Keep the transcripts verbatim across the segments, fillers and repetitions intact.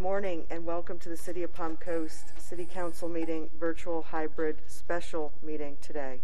morning and welcome to the City of Palm Coast City Council meeting, virtual hybrid special meeting today.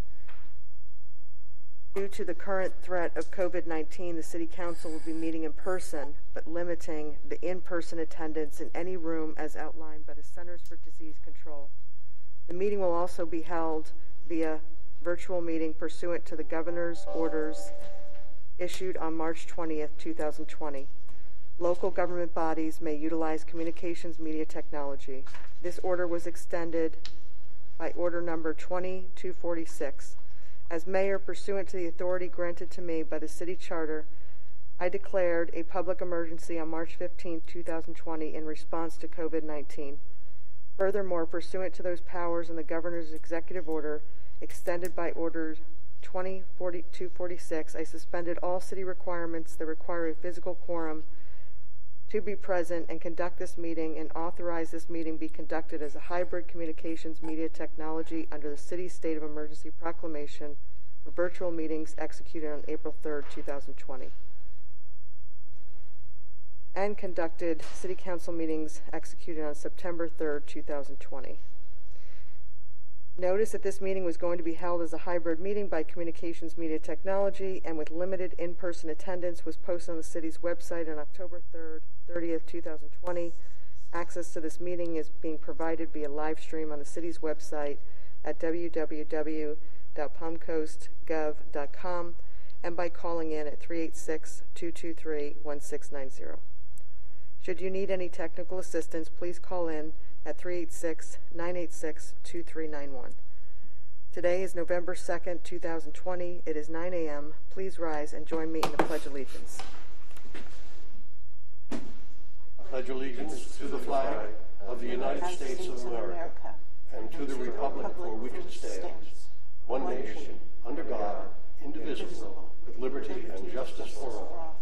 Due to the current threat of COVID nineteen, the City Council will be meeting in person, but limiting the in-person attendance in any room as outlined by the Centers for Disease Control. The meeting will also be held via virtual meeting pursuant to the Governor's orders issued on March twentieth, two thousand twenty. Local government bodies may utilize communications media technology. This order was extended by order number twenty-two forty-six. As mayor, pursuant to the authority granted to me by the city charter, I declared a public emergency on March fifteenth, two thousand twenty in response to COVID nineteen. Furthermore, pursuant to those powers in the governor's executive order extended by order twenty-two forty-six, I suspended all city requirements that require a physical quorum to be present and conduct this meeting, and authorize this meeting be conducted as a hybrid communications media technology under the city's state of emergency proclamation for virtual meetings executed on April third, two thousand twenty. And conducted city council meetings executed on September third, two thousand twenty. Notice that this meeting was going to be held as a hybrid meeting by communications media technology and with limited in-person attendance was posted on the city's website on October third, thirtieth, two thousand twenty. Access to this meeting is being provided via live stream on the city's website at w w w dot palm coast gov dot com and by calling in at three eight six, two two three, one six nine zero. Should you need any technical assistance, please call in at three eight six, nine eight six, two three nine one. Today is November second, two thousand twenty. It is nine a m Please rise and join me in the Pledge of Allegiance. I pledge allegiance to the flag of the United States of America and to the republic for which it stands, one nation, under God, indivisible, with liberty and justice for all.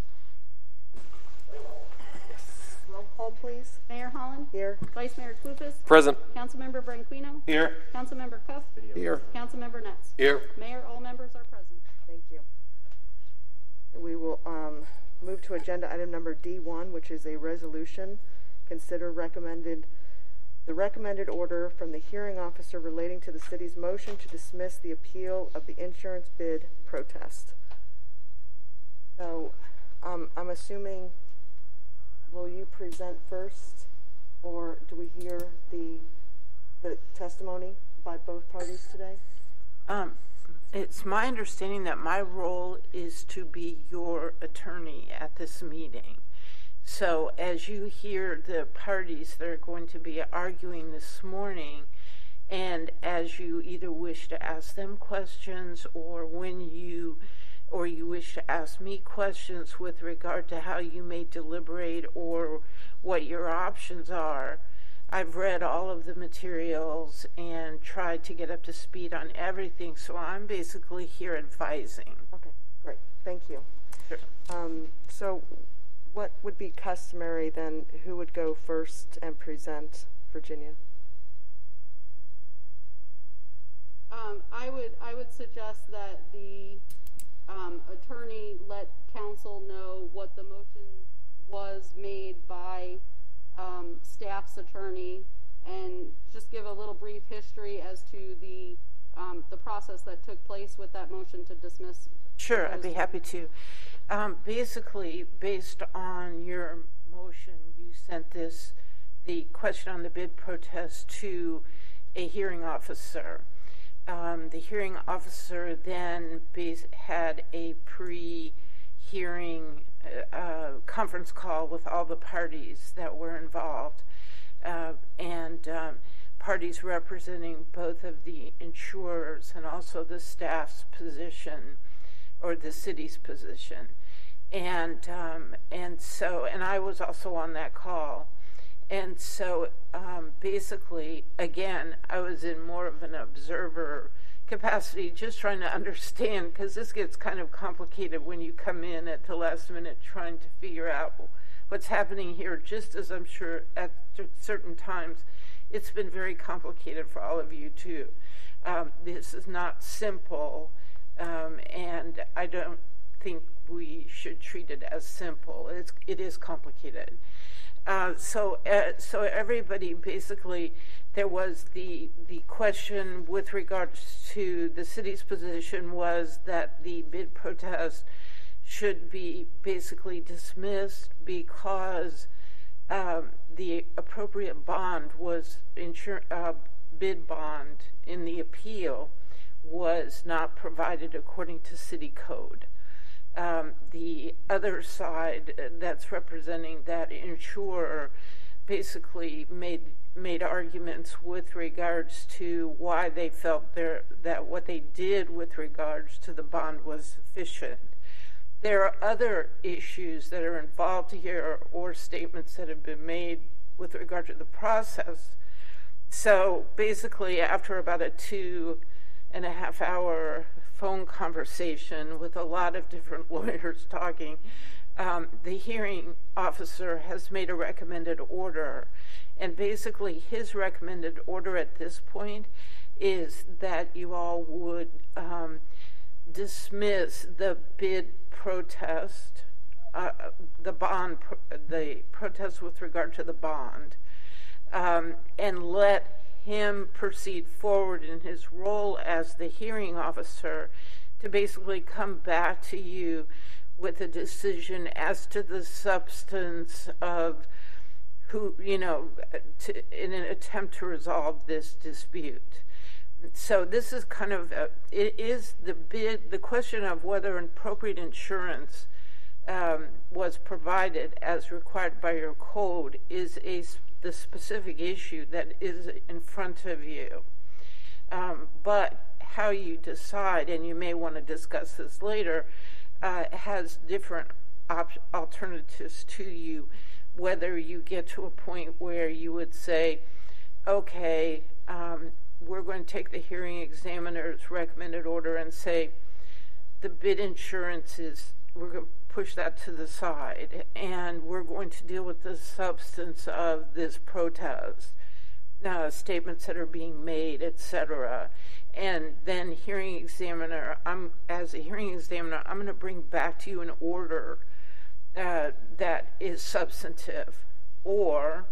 Roll call, please. Mayor Holland? Here. Vice Mayor Clufus? Present. Councilmember Branquino? Here. Councilmember Cuff? Here. Councilmember Netz? Here. Mayor, all members are present. Thank you. We will um, move to agenda item number D one, which is a resolution. Consider recommended the recommended order from the hearing officer relating to the city's motion to dismiss the appeal of the insurance bid protest. So um, I'm assuming, will you present first, or do we hear the the testimony by both parties today? Um, it's my understanding that my role is to be your attorney at this meeting. So as you hear the parties that are going to be arguing this morning, and as you either wish to ask them questions or when you or you wish to ask me questions with regard to how you may deliberate or what your options are, I've read all of the materials and tried to get up to speed on everything, so I'm basically here advising. Okay, great. Thank you. Sure. Um, so what would be customary then? Who would go first and present? Virginia? Um, I would I would suggest that the um, attorney let council know what the motion was made by um, staff's attorney, and just give a little brief history as to the um, the process that took place with that motion to dismiss. Sure, I'd be happy to. Um, basically, based on your motion, you sent this, the question on the bid protest, to a hearing officer. Um, the hearing officer then base, had a pre-hearing uh, uh, conference call with all the parties that were involved, uh, and um, parties representing both of the insurers and also the staff's position or the city's position. And um, and so, and I was also on that call. And so um, basically, again, I was in more of an observer capacity, just trying to understand, because this gets kind of complicated when you come in at the last minute trying to figure out what's happening here, just as I'm sure at certain times it's been very complicated for all of you too. Um, this is not simple, um, and I don't think we should treat it as simple. It's, it is complicated. Uh, so, uh, so everybody basically, there was the the question with regards to the city's position was that the bid protest should be basically dismissed because um, the appropriate bond was insur- uh, bid bond in the appeal was not provided according to city code. Um, the other side that's representing that insurer basically made made arguments with regards to why they felt there that what they did with regards to the bond was sufficient. There are other issues that are involved here or statements that have been made with regard to the process. So basically, after about a two and a half hour phone conversation with a lot of different lawyers talking, um, the hearing officer has made a recommended order. And basically, his recommended order at this point is that you all would um, dismiss the bid protest, uh, the bond, the protest with regard to the bond, um, and let him proceed forward in his role as the hearing officer to basically come back to you with a decision as to the substance of who, you know, to, in an attempt to resolve this dispute. So this is kind of, a, it is the bid, the question of whether appropriate insurance um, was provided as required by your code is a the specific issue that is in front of you. Um, but how you decide, and you may want to discuss this later, uh, has different op- alternatives to you, whether you get to a point where you would say, okay, um, we're going to take the hearing examiner's recommended order and say the bid insurance is, we're going to push that to the side, and we're going to deal with the substance of this protest, uh, statements that are being made, et cetera. And then hearing examiner, I'm as a hearing examiner, I'm going to bring back to you an order uh, that is substantive. Or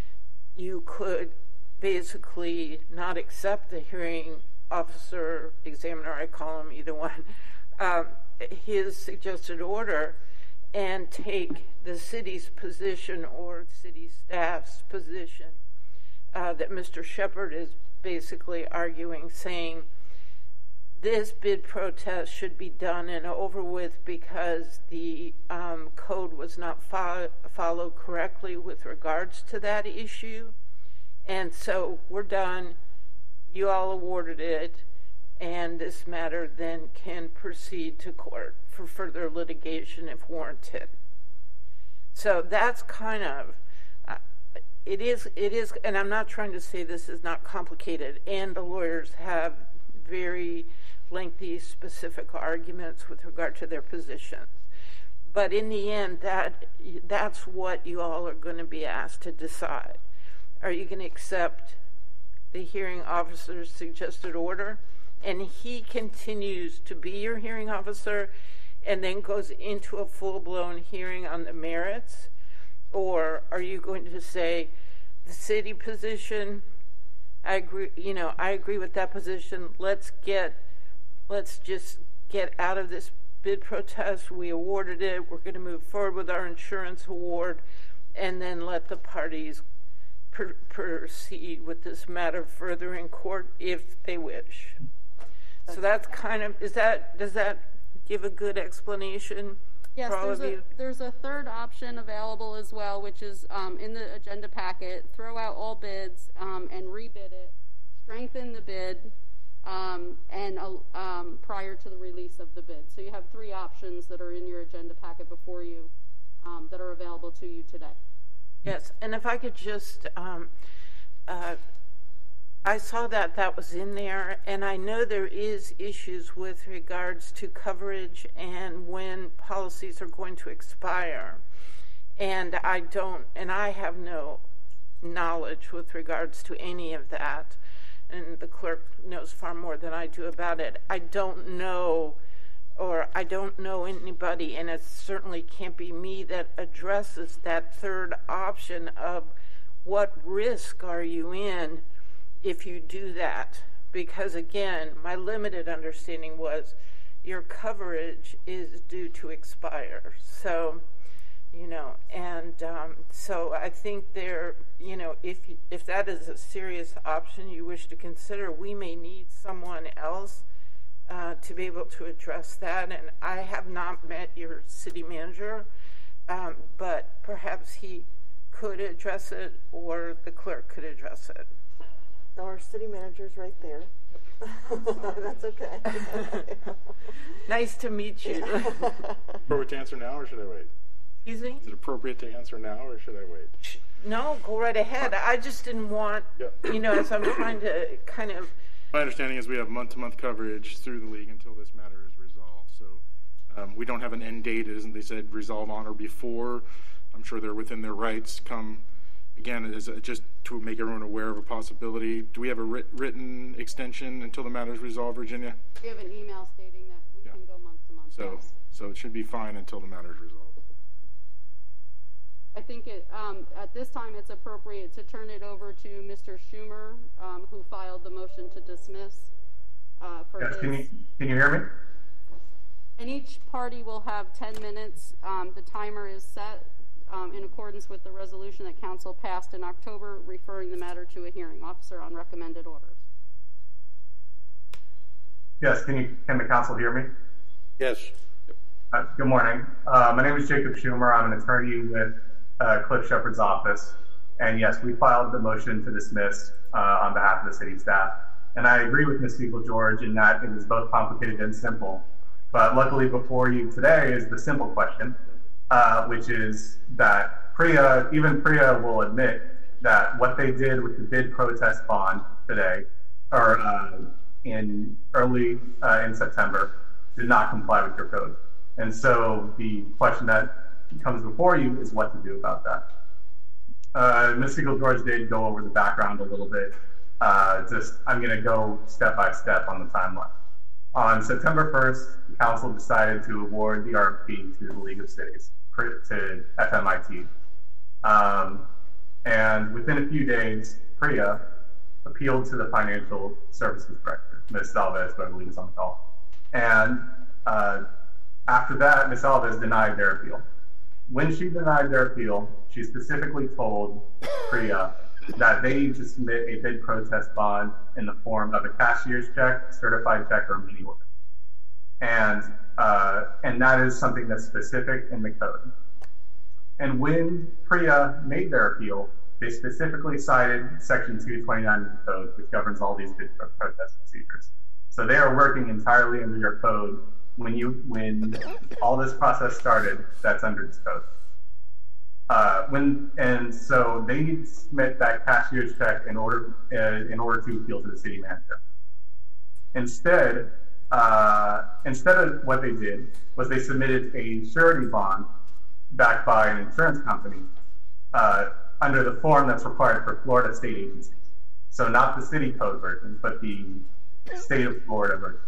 you could basically not accept the hearing officer, examiner, I call him either one, um, his suggested order and take the city's position or city staff's position uh, that Mister Shepard is basically arguing, saying this bid protest should be done and over with because the um, code was not fo- followed correctly with regards to that issue. And so we're done. You all awarded it. And this matter then can proceed to court for further litigation if warranted. So that's kind of, uh, it is, it is, and I'm not trying to say this is not complicated, and the lawyers have very lengthy, specific arguments with regard to their positions. But in the end, that that's what you all are going to be asked to decide. Are you going to accept the hearing officer's suggested order? And he continues to be your hearing officer and then goes into a full-blown hearing on the merits? Or are you going to say, the city position, I agree, you know, I agree with that position. Let's get, let's just get out of this bid protest. We awarded it. We're going to move forward with our insurance award and then let the parties pr- proceed with this matter further in court if they wish. So that's kind of, is that, does that give a good explanation yes, for all there's of a, you? There's a third option available as well, which is um, in the agenda packet. Throw out all bids um, and rebid it, strengthen the bid, um, and uh, um, prior to the release of the bid. So you have three options that are in your agenda packet before you um, that are available to you today. Yes, and if I could just, um, uh, I saw that that was in there, and I know there is issues with regards to coverage and when policies are going to expire. And I don't, and I have no knowledge with regards to any of that, and the clerk knows far more than I do about it. I don't know or I don't know anybody, and it certainly can't be me, that addresses that third option of what risk are you in if you do that. Because again, my limited understanding was your coverage is due to expire. So, you know, and um, so I think there, you know, if if that is a serious option you wish to consider, we may need someone else uh, to be able to address that. And I have not met your city manager, um, but perhaps he could address it, or the clerk could address it. Our city manager's right there. That's okay. Nice to meet you. Appropriate to answer now, or should I wait? Excuse me? Is it appropriate to answer now, or should I wait? No, go right ahead. I just didn't want, Yep. you know, as I'm trying to kind of. My understanding is we have month-to-month coverage through the league until this matter is resolved. So um, we don't have an end date. It isn't, they said, resolve on or before. I'm sure they're within their rights. Come, again, it is just to make everyone aware of a possibility. Do we have a writ- written extension until the matter is resolved, Virginia? We have an email stating that we Yeah. can go month to month. So, yes. so it should be fine until the matter is resolved. I think it, um, at this time it's appropriate to turn it over to Mister Schumer, um, who filed the motion to dismiss uh, for Yes, his. can you, can you hear me? And each party will have ten minutes. Um, the timer is set um, in accordance with the resolution that council passed in October, referring the matter to a hearing officer on recommended orders. Yes, can you, can the council hear me? Yes. Uh, good morning. Uh, my name is Jacob Schumer. I'm an attorney with uh, Cliff Shepard's office. And yes, we filed the motion to dismiss uh, on behalf of the city staff. And I agree with Miz Spiegel-George in that it is both complicated and simple. But luckily before you today is the simple question, uh, which is that PREA, even PREA will admit that what they did with the bid protest bond today, or uh, in early uh, in September, did not comply with your code. And so the question that comes before you is what to do about that. Uh, Miz Spiegel-George did go over the background a little bit. Uh, just I'm going to go step by step on the timeline. On September first, the council decided to award the R F P to the League of Cities, to F M I T. Um, and within a few days, PREA appealed to the financial services director, Miz Alves, who I believe is on the call. And uh, after that, Miz Alves denied their appeal. When she denied their appeal, she specifically told PREA that they need to submit a bid protest bond in the form of a cashier's check, certified check, or a mini order. And, uh, and that is something that's specific in the code. And when PREA made their appeal, they specifically cited Section two twenty-nine of the code, which governs all these bid protest procedures. So they are working entirely under your code. When you when all this process started, that's under this code. Uh, when and so they need to submit that cashier's check in order uh, in order to appeal to the city manager. Instead, uh, instead of what they did was they submitted a surety bond backed by an insurance company uh, under the form that's required for Florida state agencies. So not the city code version, but the state of Florida version.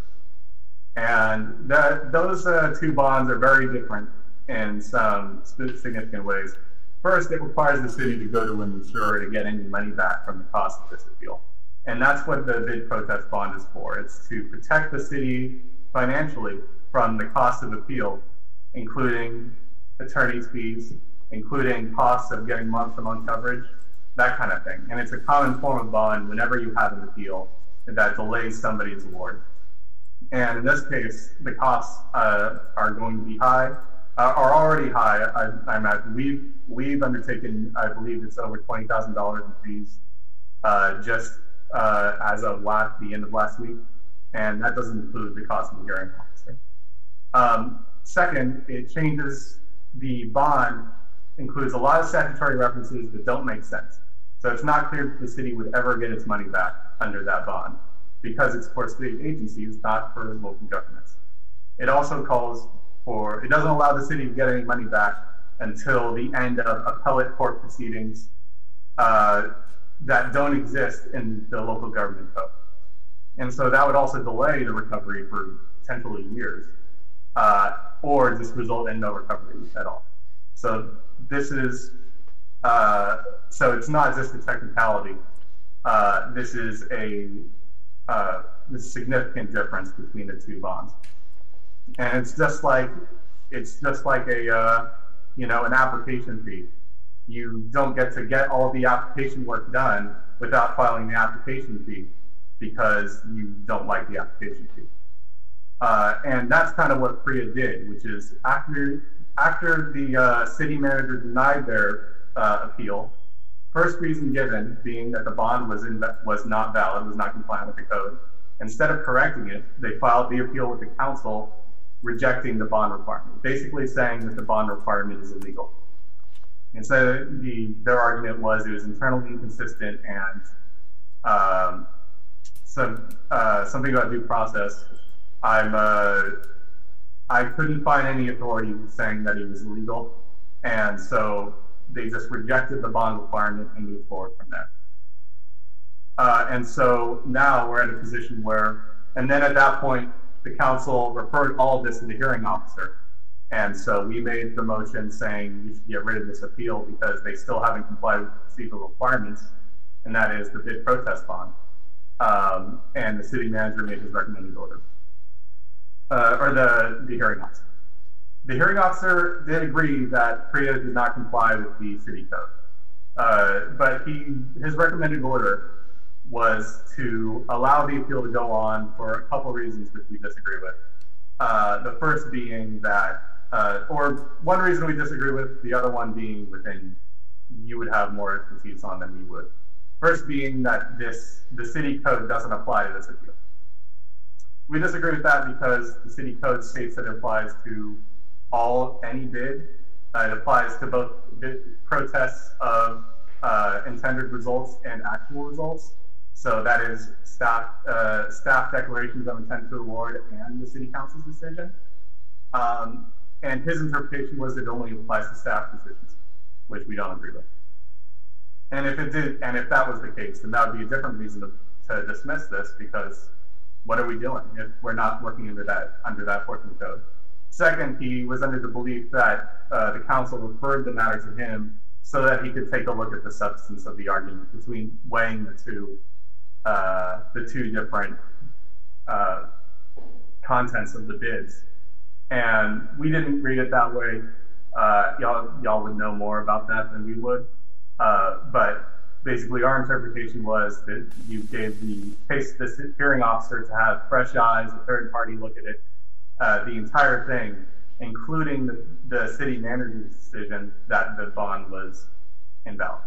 And that, those uh, two bonds are very different in some significant ways. First, it requires the city to go to an insurer to get any money back from the cost of this appeal. And that's what the bid protest bond is for. It's to protect the city financially from the cost of appeal, including attorney's fees, including costs of getting month-to-month coverage, that kind of thing. And it's a common form of bond whenever you have an appeal that delays somebody's award. And in this case, the costs uh, are going to be high, uh, are already high. I, I imagine we've we've undertaken, I believe it's over twenty thousand dollars in fees uh, just uh, as of last, the end of last week, and that doesn't include the cost of the hearing officer. Um, second, it changes the bond, includes a lot of statutory references that don't make sense. So it's not clear that the city would ever get its money back under that bond, because it's for state agencies, not for local governments. It also calls for, it doesn't allow the city to get any money back until the end of appellate court proceedings uh, that don't exist in the local government code. And so that would also delay the recovery for potentially years. uh, or just result in no recovery at all. So this is, uh, so it's not just a technicality. Uh, this is a uh, this significant difference between the two bonds, and it's just like it's just like a uh, you know an application fee. You don't get to get all the application work done without filing the application fee because you don't like the application fee. Uh, and that's kind of what PREA did, which is after after the uh, city manager denied their uh, appeal, first reason given being that the bond was in, was not valid, was not compliant with the code. Instead of correcting it, they filed the appeal with the council, rejecting the bond requirement, basically saying that the bond requirement is illegal. And so the, their argument was it was internally inconsistent and um, some uh, something about due process. I'm uh, I couldn't find any authority saying that it was illegal, and so they just rejected the bond requirement and moved forward from there. Uh, and so now we're in a position where, and then at that point, the council referred all of this to the hearing officer. And so we made the motion saying you should get rid of this appeal because they still haven't complied with the procedural requirements, and that is the bid protest bond. Um, and the city manager made his recommended order. Uh, or the, the hearing officer. The hearing officer did agree that PREA did not comply with the city code. Uh, but he, his recommended order was to allow the appeal to go on for a couple reasons which we disagree with. Uh, the first being that, uh, or one reason we disagree with, the other one being within you would have more expertise on than we would. First being that this, the city code doesn't apply to this appeal. We disagree with that because the city code states that it applies to all, any bid. Uh, it applies to both bid protests of uh, intended results and actual results. So that is staff, uh, staff declarations of intent to award and the city council's decision. Um, and his interpretation was it only applies to staff decisions, which we don't agree with. And if it did, and if that was the case, then that would be a different reason to, to dismiss this because what are we doing if we're not working under that under that portion of the code? Second, he was under the belief that uh, the council referred the matter to him so that he could take a look at the substance of the argument between weighing the two uh, the two different uh, contents of the bids. And we didn't read it that way. Uh, y'all y'all would know more about that than we would. Uh, but basically, our interpretation was that you gave the case this hearing officer to have fresh eyes, a third party look at it, uh, the entire thing, including the, the city manager's decision that the bond was invalid.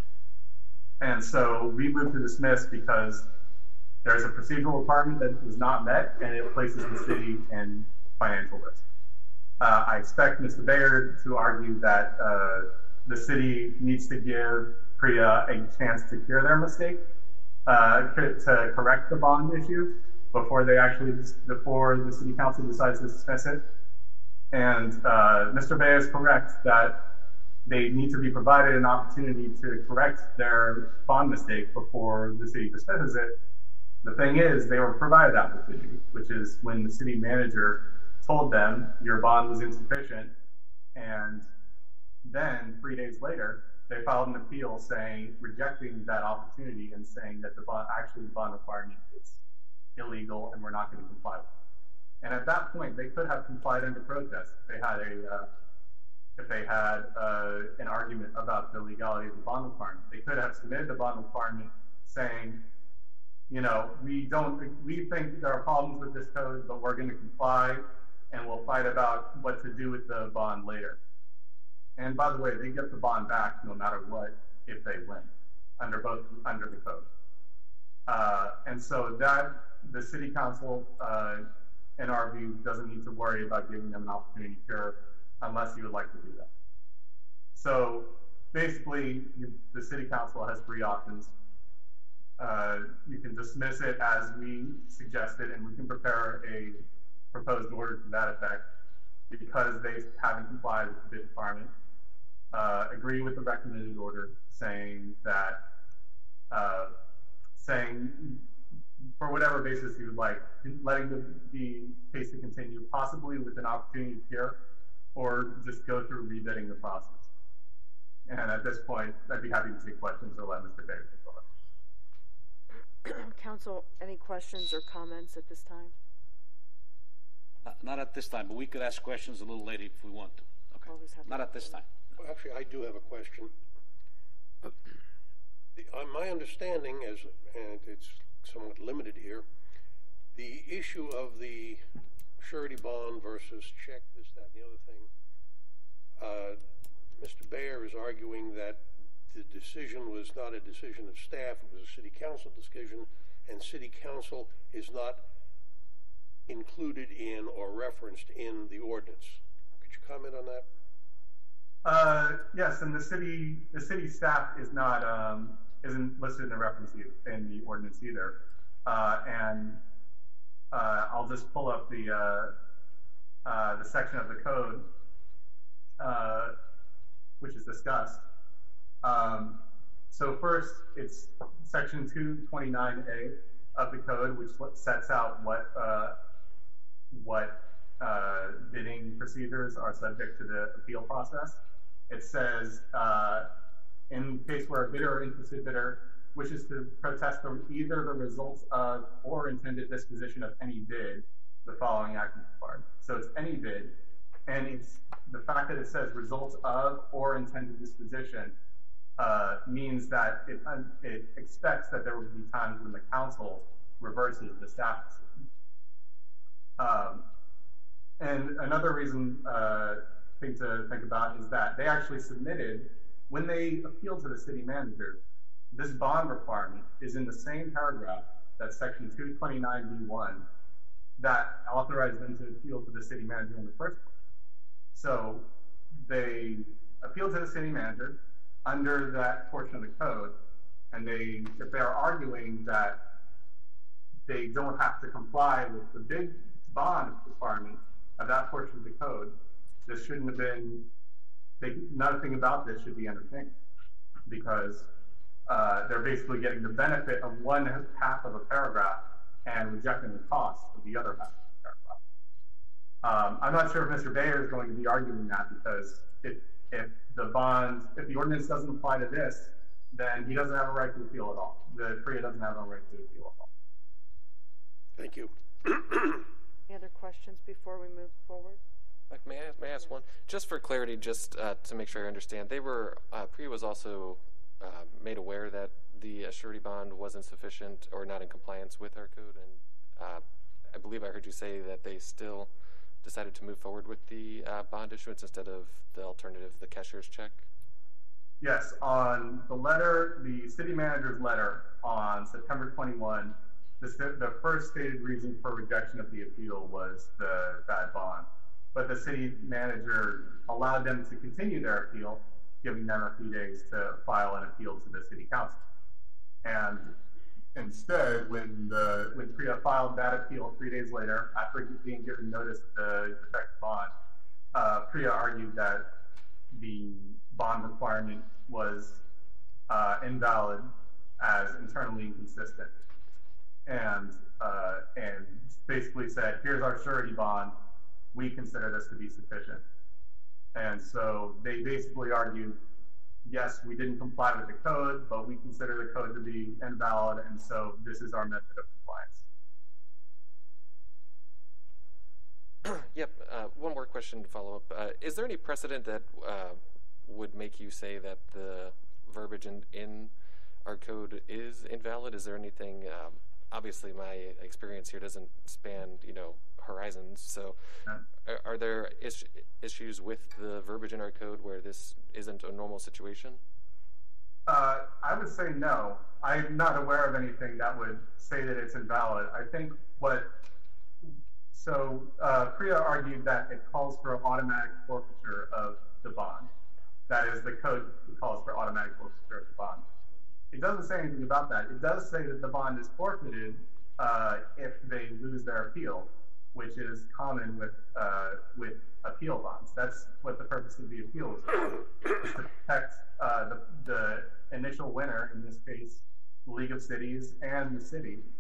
And so we moved to dismiss because there's a procedural requirement that was not met, and it places the city in financial risk. Uh, I expect Mister Bayer to argue that uh, the city needs to give PREA a chance to cure their mistake, uh, to correct the bond issue before they actually, before the city council decides to dismiss it. And uh, Mister Bayer is correct that they need to be provided an opportunity to correct their bond mistake before the city dismisses it. The thing is, they were provided that opportunity, which is when the city manager told them your bond was insufficient, and then three days later, they filed an appeal saying, rejecting that opportunity and saying that the bond, actually the bond requirement is illegal and we're not going to comply with it. And at that point, they could have complied under protest if they had a, uh, if they had uh, an argument about the legality of the bond requirement. They could have submitted the bond requirement saying, you know, we don't, we think there are problems with this code, but we're going to comply and we'll fight about what to do with the bond later. And by the way, they get the bond back no matter what if they win under both under the code. Uh, and so that the city council, uh, in our view, doesn't need to worry about giving them an opportunity to cure unless you would like to do that. So basically, you, the city council has three options. Uh, you can dismiss it as we suggested, and we can prepare a proposed order to that effect because they haven't complied with the bid requirement. Uh, agree with the recommended order saying that uh, saying for whatever basis you would like, letting the, the case to continue, possibly with an opportunity to hear, or just go through rebidding the process. And at this point, I'd be happy to take questions or let Mister Bayer take over. Council, any questions or comments at this time? Uh, not at this time, but we could ask questions a little later if we want to. Okay. Always have Not at this time. Well, actually, I do have a question. The, uh, my understanding is, and it's somewhat limited here, the issue of the surety bond versus check, this, that, and the other thing, uh, Mister Bayer is arguing that the decision was not a decision of staff, it was a city council decision, and city council is not included in or referenced in the ordinance. Could you comment on that? Uh, yes, and the city, the city staff is not um, isn't listed in the reference in the ordinance either. Uh, and uh, I'll just pull up the uh, uh, the section of the code uh, which is discussed. Um, so first, it's section two twenty-nine A of the code, which sets out what uh, what uh, bidding procedures are subject to the appeal process. It says, uh, in case where a bidder or interested bidder wishes to protest the, either the results of or intended disposition of any bid, the following act is required. So it's any bid, and it's the fact that it says results of or intended disposition uh, means that it, it expects that there will be times when the council reverses the staff decision. Um, and another reason uh, thing to think about is that they actually submitted, when they appealed to the city manager, this bond requirement is in the same paragraph, that's section two twenty-nine B one, that authorized them to appeal to the city manager in the first place. So they appealed to the city manager under that portion of the code, and they, if they are arguing that they don't have to comply with the big bond requirement of that portion of the code, this shouldn't have been, they, nothing about this should be entertained, because uh, they're basically getting the benefit of one half of a paragraph and rejecting the cost of the other half of the paragraph. Um, I'm not sure if Mister Bayer is going to be arguing that, because if, if the bond, if the ordinance doesn't apply to this, then he doesn't have a right to appeal at all. The P R I A doesn't have a right to appeal at all. Thank you. Any other questions before we move forward? Like, may I, may I ask one? Just for clarity, just uh, to make sure I understand, they were, uh, P R I A was also uh, made aware that the uh, surety bond wasn't sufficient or not in compliance with our code, and uh, I believe I heard you say that they still decided to move forward with the uh, bond issuance instead of the alternative, the cashier's check? Yes, on the letter, the city manager's letter on September twenty-first, the, the first stated reason for rejection of the appeal was the bad bond. But the city manager allowed them to continue their appeal, giving them a few days to file an appeal to the city council. And instead, when the when P R I A filed that appeal three days later, after being given notice of the defective bond, uh, P R I A argued that the bond requirement was uh, invalid as internally inconsistent, and uh, and basically said, "Here's our surety bond. We consider this to be sufficient." And so they basically argued, yes, we didn't comply with the code, but we consider the code to be invalid, and so this is our method of compliance. Yep. Uh, one more question to follow up. Uh, is there any precedent that uh, would make you say that the verbiage in, in our code is invalid? Is there anything? Um, obviously, my experience here doesn't span, you know, horizons. So, yeah. are, are there is, issues with the verbiage in our code where this isn't a normal situation? Uh, I would say no. I'm not aware of anything that would say that it's invalid. I think what so uh, P R I A argued that it calls for automatic forfeiture of the bond. That is, the code calls for automatic forfeiture of the bond. It doesn't say anything about that. It does say that the bond is forfeited uh, if they lose their appeal, which is common with uh, with appeal bonds. That's what the purpose of the appeal is for, is to protect uh, the, the initial winner, in this case, the League of Cities and the city,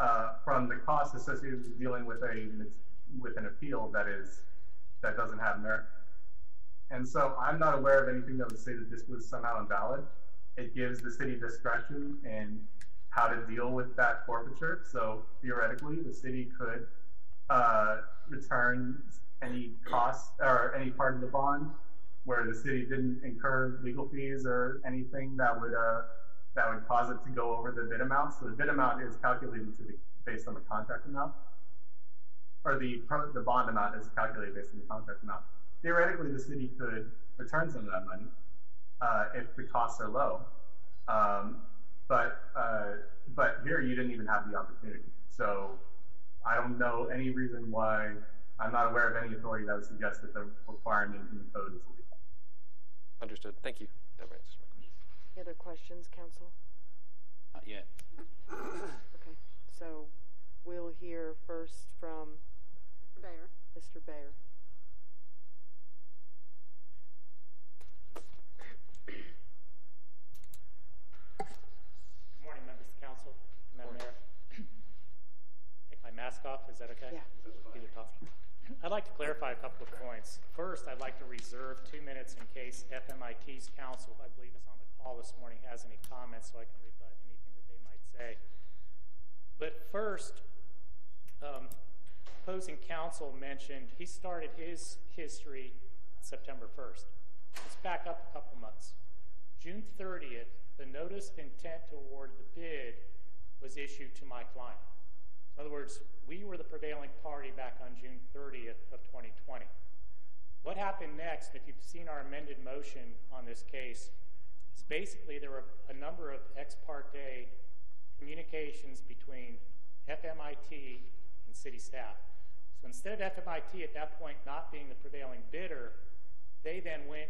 uh, from the cost associated with dealing with a with an appeal that is that doesn't have merit. And so I'm not aware of anything that would say that this was somehow invalid. It gives the city discretion in how to deal with that forfeiture. So theoretically, the city could uh, return any cost or any part of the bond where the city didn't incur legal fees or anything that would uh, that would cause it to go over the bid amount. So the bid amount is calculated to be based on the contract amount, or the the bond amount is calculated based on the contract amount. Theoretically, the city could return some of that money uh, if the costs are low. Um, but uh, but here you didn't even have the opportunity. So I don't know any reason why. I'm not aware of any authority that would suggest that the requirement in the code is illegal. Understood. Thank you. That answers my question. Any other questions, council? Not yet. Okay, so we'll hear first from Bayer. Mister Bayer. Good morning, members of council, Madam Mayor. Take my mask off, is that okay? Yeah. Either talk. I'd like to clarify a couple of points. First, I'd like to reserve two minutes in case F M I T's counsel, I believe is on the call this morning, has any comments so I can rebut anything that they might say. But first, um, opposing counsel mentioned he started his history September first. Let's back up a couple months. June thirtieth, the notice of intent to award the bid was issued to my client. In other words, we were the prevailing party back on June thirtieth of twenty twenty. What happened next, if you've seen our amended motion on this case, is basically there were a number of ex parte communications between F M I T and city staff. So instead of F M I T at that point not being the prevailing bidder, they then went,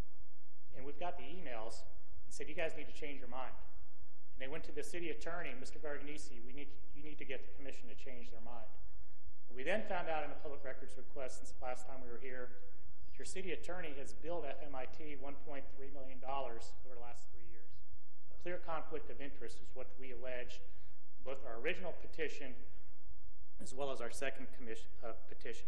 and we've got the emails, and said, you guys need to change your mind. And they went to the city attorney, Mister Garganisi, we need, you need to get the commission to change their mind. We then found out in a public records request since the last time we were here that your city attorney has billed F M I T one point three million dollars over the last three years. A clear conflict of interest is what we allege in both our original petition as well as our second commission, uh, petition.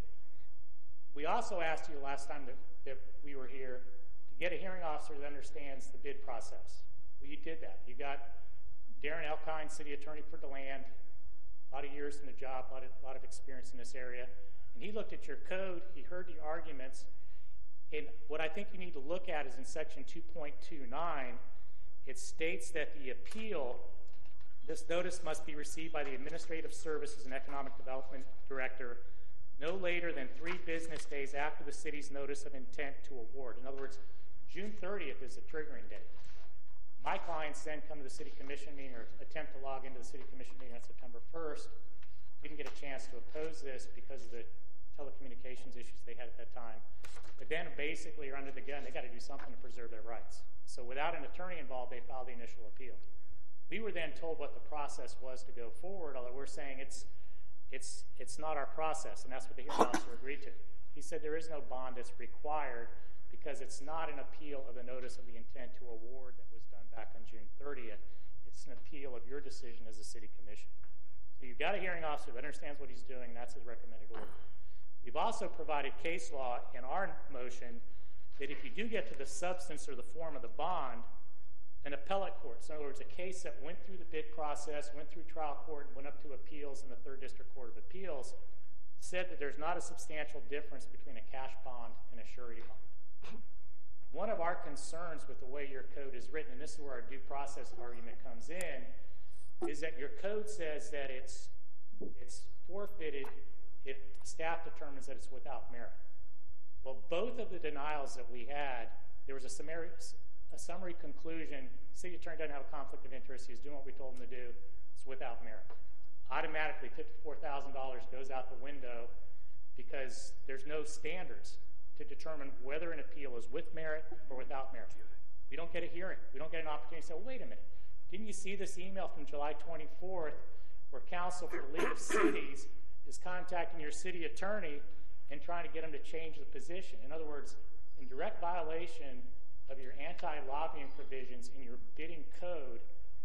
We also asked you last time that, that we were here to get a hearing officer that understands the bid process. Well, you did that. You got Darren Elkine, city attorney for DeLand, a lot of years in the job, a lot of, a lot of experience in this area. And he looked at your code, he heard the arguments, and what I think you need to look at is in section two point two nine, it states that the appeal, this notice must be received by the Administrative Services and Economic Development Director no later than three business days after the city's notice of intent to award. In other words, June thirtieth is the triggering date. My clients then come to the city commission meeting or attempt to log into the city commission meeting on September first. We didn't get a chance to oppose this because of the telecommunications issues they had at that time. But then basically are under the gun. They got to do something to preserve their rights. So without an attorney involved, they filed the initial appeal. We were then told what the process was to go forward, although we're saying it's it's it's not our process, and that's what the hearing officer agreed to. He said there is no bond that's required because it's not an appeal of the notice of the intent to award that was done back on June thirtieth. It's an appeal of your decision as a city commission. So you've got a hearing officer that understands what he's doing, and that's his recommended order. We've also provided case law in our motion that if you do get to the substance or the form of the bond, an appellate court, so in other words, a case that went through the bid process, went through trial court, and went up to appeals in the third District Court of Appeals, said that there's not a substantial difference between a cash bond and a surety bond. One of our concerns with the way your code is written, and this is where our due process argument comes in, is that your code says that it's it's forfeited if staff determines that it's without merit. Well, both of the denials that we had, there was a summary, a summary conclusion. The city attorney doesn't have a conflict of interest. He's doing what we told him to do. It's without merit. Automatically, fifty-four thousand dollars goes out the window because there's no standards to determine whether an appeal is with merit or without merit. We don't get a hearing. We don't get an opportunity to say, well, wait a minute. Didn't you see this email from July twenty-fourth where counsel for the League of Cities is contacting your city attorney and trying to get him to change the position? In other words, in direct violation of your anti-lobbying provisions in your bidding code, there's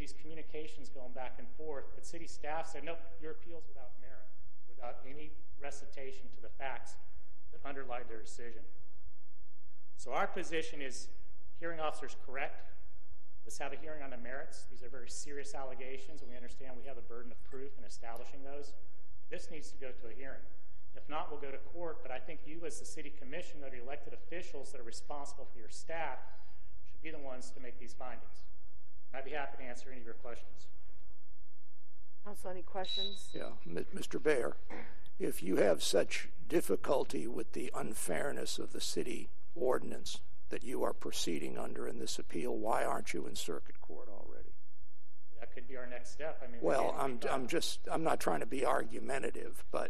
these communications going back and forth, but city staff said, nope, your appeal's without merit, without any recitation to the facts that underlie their decision. So our position is, hearing officer's correct. Let's have a hearing on the merits. These are very serious allegations, and we understand we have a burden of proof in establishing those. This needs to go to a hearing. If not, we'll go to court, but I think you as the city commission, that are elected officials that are responsible for your staff, should be the ones to make these findings. And I'd be happy to answer any of your questions. Council, any questions? Yeah, Mister Baer, if you have such difficulty with the unfairness of the city ordinance that you are proceeding under in this appeal, why aren't you in circuit court already? That could be our next step. I mean, well, I'm I'm just I'm not trying to be argumentative, but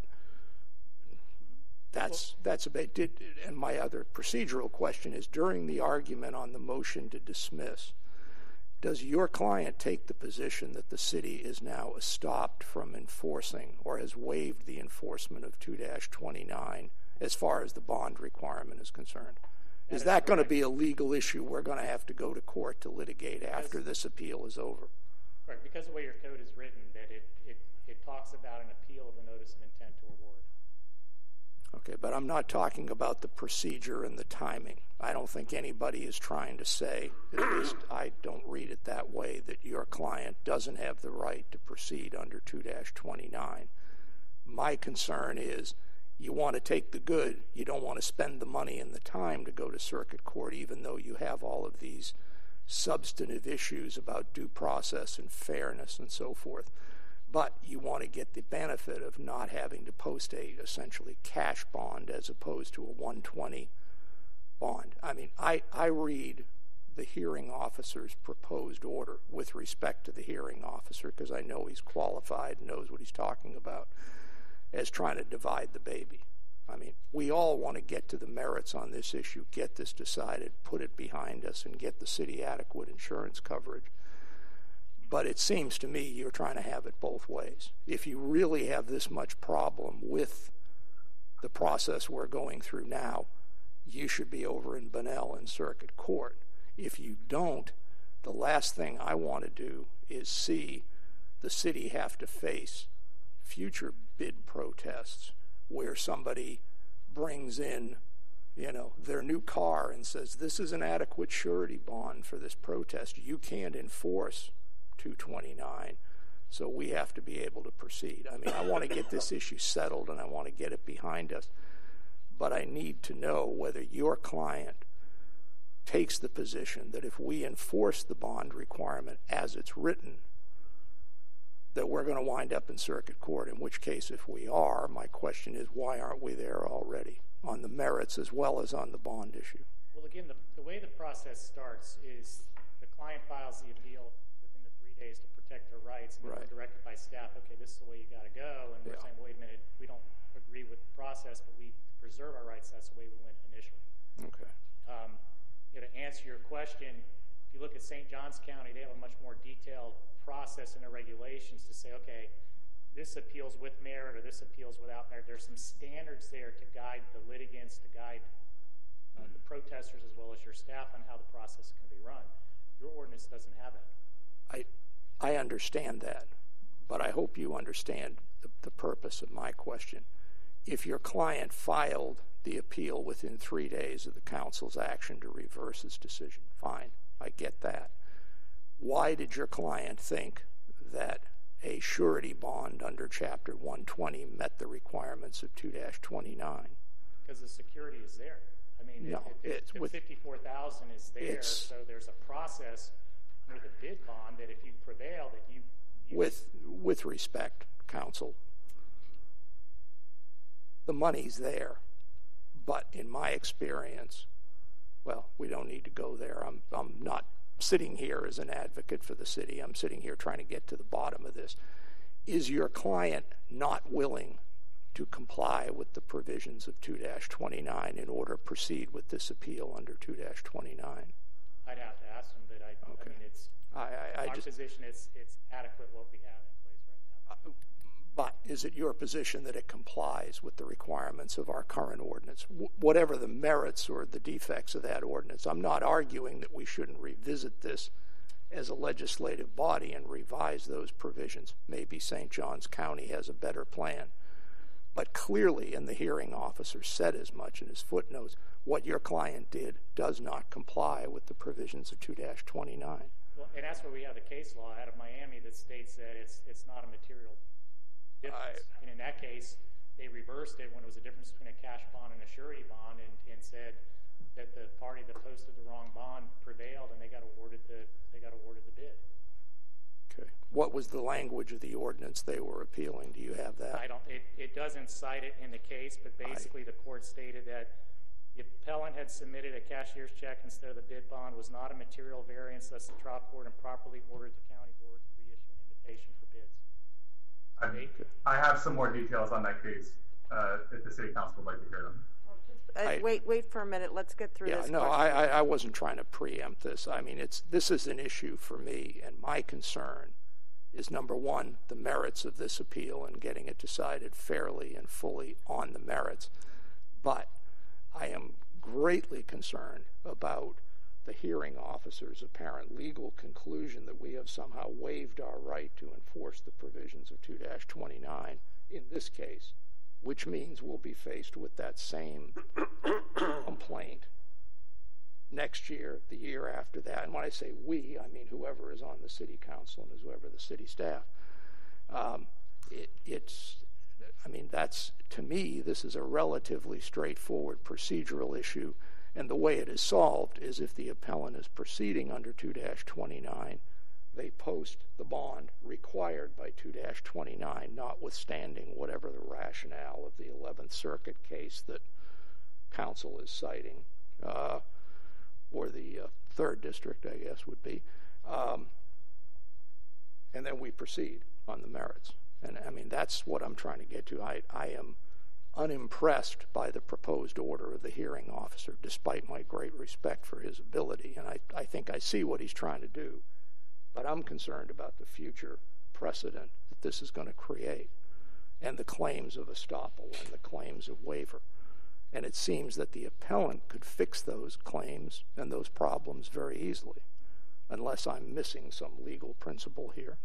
that's that's a bit. Did, and my other procedural question is: during the argument on the motion to dismiss, does your client take the position that the city is now stopped from enforcing or has waived the enforcement of two dash twenty-nine as far as the bond requirement is concerned? Is that going to be a legal issue we're going to have to go to court to litigate after this appeal is over? Right, because the way your code is written, that it, it, it talks about an appeal of the notice of intent to award. Okay, but I'm not talking about the procedure and the timing. I don't think anybody is trying to say, at least I don't read it that way, that your client doesn't have the right to proceed under two dash twenty-nine. My concern is, you want to take the good. You don't want to spend the money and the time to go to circuit court, even though you have all of these substantive issues about due process and fairness and so forth. But you want to get the benefit of not having to post a essentially cash bond as opposed to a one twenty bond. I mean, I, I read the hearing officer's proposed order with respect to the hearing officer, because I know he's qualified and knows what he's talking about, as trying to divide the baby. I mean, we all want to get to the merits on this issue, get this decided, put it behind us, and get the city adequate insurance coverage. But it seems to me you're trying to have it both ways. If you really have this much problem with the process we're going through now, you should be over in Bunnell in circuit court. If you don't, the last thing I want to do is see the city have to face future bid protests where somebody brings in, you know, their new car and says, this is an adequate surety bond for this protest. You can't enforce two twenty-nine, so we have to be able to proceed. I mean, I want to get this issue settled and I want to get it behind us, but I need to know whether your client takes the position that if we enforce the bond requirement as it's written, that we're going to wind up in circuit court, in which case, if we are, my question is, why aren't we there already on the merits as well as on the bond issue? Well, again, the, the way the process starts is the client files the appeal within the three days to protect their rights, and right. They're directed by staff, okay, this is the way you got to go, and we're yeah. saying, wait a minute, we don't agree with the process, but we preserve our rights, that's the way we went initially. Okay. Um, you know, to answer your question, if you look at Saint Johns County, they have a much more detailed process in their regulations to say, okay, this appeals with merit or this appeals without merit. There's some standards there to guide the litigants, to guide uh, the protesters as well as your staff on how the process can be run. Your ordinance doesn't have that. I, I understand that, but I hope you understand the, the purpose of my question. If your client filed the appeal within three days of the council's action to reverse his decision, fine, I get that. Why did your client think that a surety bond under Chapter one twenty met the requirements of two dash twenty-nine? Because the security is there. I mean, no, it, it, the fifty-four thousand is there, so there's a process under the bid bond that if you prevail, that you... you with, with respect, counsel, the money's there, but in my experience, well, we don't need to go there. I'm, I'm not sitting here as an advocate for the city. I'm sitting here trying to get to the bottom of this. Is your client not willing to comply with the provisions of two dash twenty-nine in order to proceed with this appeal under two dash twenty-nine? I'd have to ask them, but I, okay. I mean, it's I, I, I our just, position is it's adequate what we have in place right now. Uh, but is it your position that it complies with the requirements of our current ordinance, w- whatever the merits or the defects of that ordinance? I'm not arguing that we shouldn't revisit this as a legislative body and revise those provisions. Maybe Saint Johns County has a better plan. But clearly, and the hearing officer said as much in his footnotes, what your client did does not comply with the provisions of two dash twenty-nine. Well, and that's where we have the case law out of Miami that states that it's it's not a material difference. I, and in that case, they reversed it when it was a difference between a cash bond and a surety bond, and, and said that the party that posted the wrong bond prevailed, and they got awarded the they got awarded the bid. Okay. What was the language of the ordinance they were appealing? Do you have that? I don't. It, it doesn't cite it in the case, but basically I, the court stated that the appellant had submitted a cashier's check instead of the bid bond, was not a material variance, thus the trial court improperly ordered the county board to reissue an invitation for bids. I, I have some more details on that case. Uh, if the city council would like to hear them. Uh, I, wait, wait for a minute. Let's get through yeah, this. No, I, I, I wasn't trying to preempt this. I mean, it's this is an issue for me, and my concern is, number one, the merits of this appeal and getting it decided fairly and fully on the merits. But I am greatly concerned about the hearing officer's apparent legal conclusion that we have somehow waived our right to enforce the provisions of two dash twenty-nine in this case, which means we'll be faced with that same complaint next year, the year after that. And when I say we, I mean whoever is on the city council and whoever the city staff. Um, it, it's, I mean, that's, to me, this is a relatively straightforward procedural issue. And the way it is solved is if the appellant is proceeding under two dash twenty-nine, they post the bond required by two dash twenty-nine, notwithstanding whatever the rationale of the eleventh Circuit case that counsel is citing, uh, or the uh, third district, I guess, would be. Um, and then we proceed on the merits. And, I mean, that's what I'm trying to get to. I, I am unimpressed by the proposed order of the hearing officer, despite my great respect for his ability. And I, I think I see what he's trying to do. But I'm concerned about the future precedent that this is going to create and the claims of estoppel and the claims of waiver. And it seems that the appellant could fix those claims and those problems very easily, unless I'm missing some legal principle here.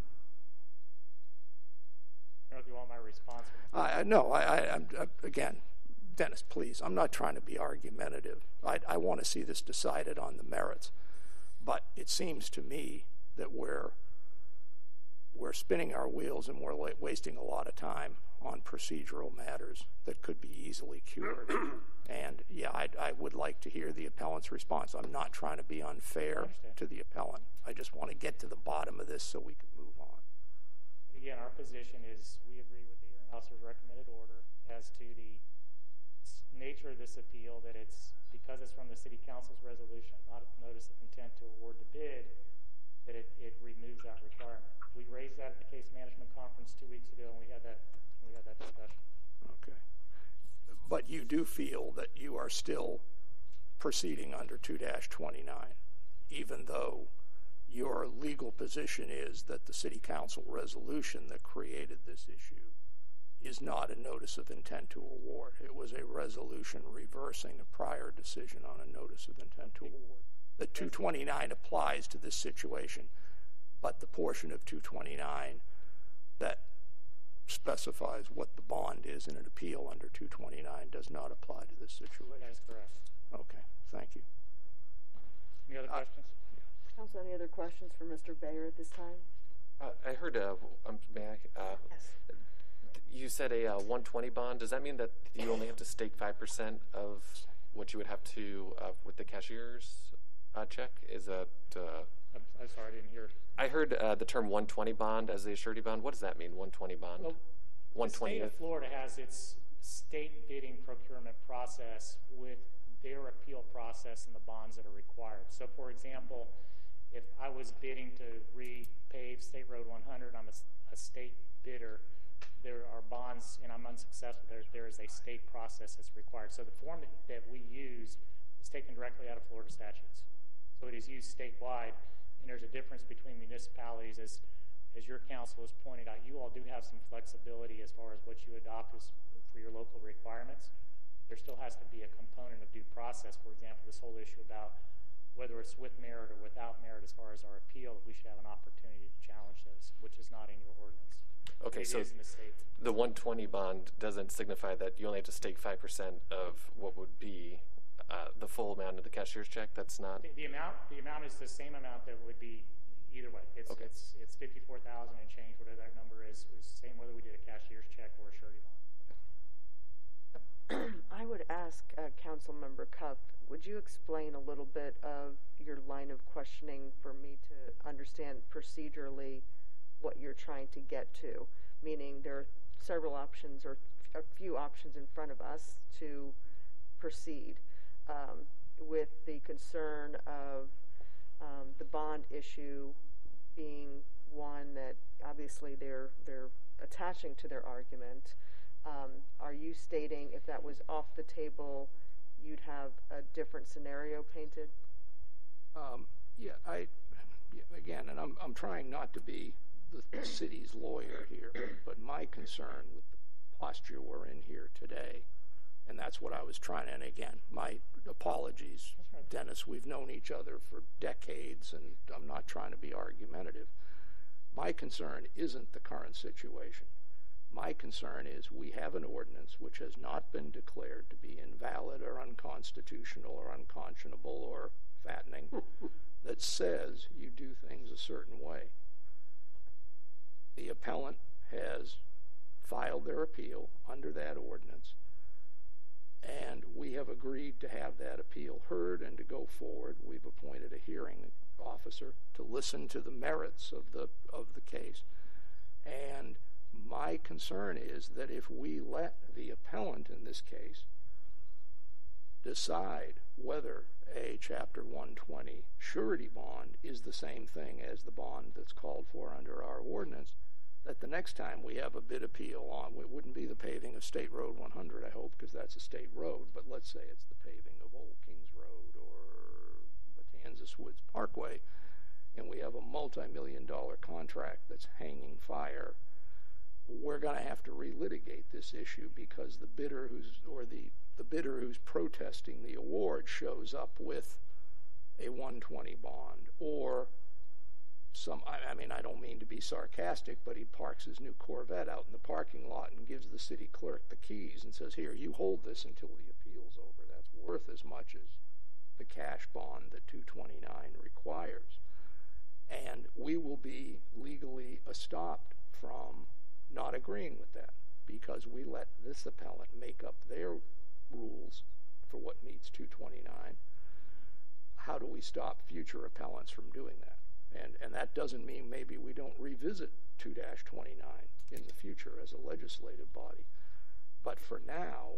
I don't know if you want my response. I, no, I, I, I'm, I, again, Dennis, please, I'm not trying to be argumentative. I, I want to see this decided on the merits. But it seems to me that we're we're spinning our wheels and we're la- wasting a lot of time on procedural matters that could be easily cured. And yeah, I, I would like to hear the appellant's response. I'm not trying to be unfair to the appellant. I just want to get to the bottom of this so we can move on. Again, our position is we agree with the hearing officer's recommended order as to the nature of this appeal, that it's because it's from the city council's resolution, not a notice of intent to award the bid, that it, it removes that requirement. We raised that at the case management conference two weeks ago, and we had that we had that discussion. Okay. But you do feel that you are still proceeding under two dash twenty-nine, even though your legal position is that the city council resolution that created this issue is not a notice of intent to award. It was a resolution reversing a prior decision on a notice of intent to award. The two twenty-nine applies to this situation, but the portion of two twenty-nine that specifies what the bond is in an appeal under two twenty-nine does not apply to this situation. That is correct. Okay, thank you. Any other questions? Uh, Council, any other questions for Mister Bayer at this time? Uh, I heard, uh, um, may I? Uh, Yes. You said a uh, one twenty bond. Does that mean that you only have to stake five percent of what you would have to uh, with the cashier's uh, check? Is that? Uh, I'm, I'm sorry, I didn't hear. I heard uh, the term one twenty bond as the surety bond. What does that mean, one twenty bond? Well, one twenty. The state of Florida has its state bidding procurement process with their appeal process and the bonds that are required. So, for example, if I was bidding to repave State Road one hundred, I'm a, a state bidder. There are bonds, and I'm unsuccessful. There, there is a state process that's required. So the form that, that we use is taken directly out of Florida statutes. So it is used statewide, and there's a difference between municipalities. As, as your council has pointed out, you all do have some flexibility as far as what you adopt as for your local requirements. There still has to be a component of due process. For example, this whole issue about whether it's with merit or without merit as far as our appeal, we should have an opportunity to challenge those, which is not in your ordinance. Okay, it so is in the state. The one twenty bond doesn't signify that you only have to stake five percent of what would be uh, the full amount of the cashier's check. That's not the, the amount. The amount is the same amount that would be either way. It's okay. it's it's fifty four thousand and change, whatever that number is. It's the same whether we did a cashier's check or a surety bond. I would ask uh, Councilmember Cuff, would you explain a little bit of your line of questioning for me to understand procedurally what you're trying to get to? Meaning there are several options or a few options in front of us to proceed um, with the concern of um, the bond issue being one that obviously they're they're attaching to their argument. Um, are you stating if that was off the table, you'd have a different scenario painted? Um, yeah, I, yeah, again, and I'm, I'm trying not to be the, the city's lawyer here, but my concern with the posture we're in here today, and that's what I was trying to, and again, my apologies, right. Dennis, we've known each other for decades, and I'm not trying to be argumentative. My concern isn't the current situation. My concern is we have an ordinance which has not been declared to be invalid or unconstitutional or unconscionable or fattening that says you do things a certain way. The appellant has filed their appeal under that ordinance, and we have agreed to have that appeal heard and to go forward. We've appointed a hearing officer to listen to the merits of the of the case, and my concern is that if we let the appellant in this case decide whether a Chapter one twenty surety bond is the same thing as the bond that's called for under our ordinance, that the next time we have a bid appeal on, it wouldn't be the paving of State Road one hundred, I hope, because that's a state road, but let's say it's the paving of Old Kings Road or Matanzas Woods Parkway, and we have a multi-million dollar contract that's hanging fire. We're going to have to relitigate this issue because the bidder who's or the, the bidder who's protesting the award shows up with a one twenty bond, or some. I, I mean, I don't mean to be sarcastic, but he parks his new Corvette out in the parking lot and gives the city clerk the keys and says, "Here, you hold this until the appeal's over." That's worth as much as the cash bond that two twenty-nine requires, and we will be legally estopped from not agreeing with that because we let this appellant make up their rules for what meets two twenty-nine. How do we stop future appellants from doing that? And and that doesn't mean maybe we don't revisit two twenty-nine in the future as a legislative body. But for now,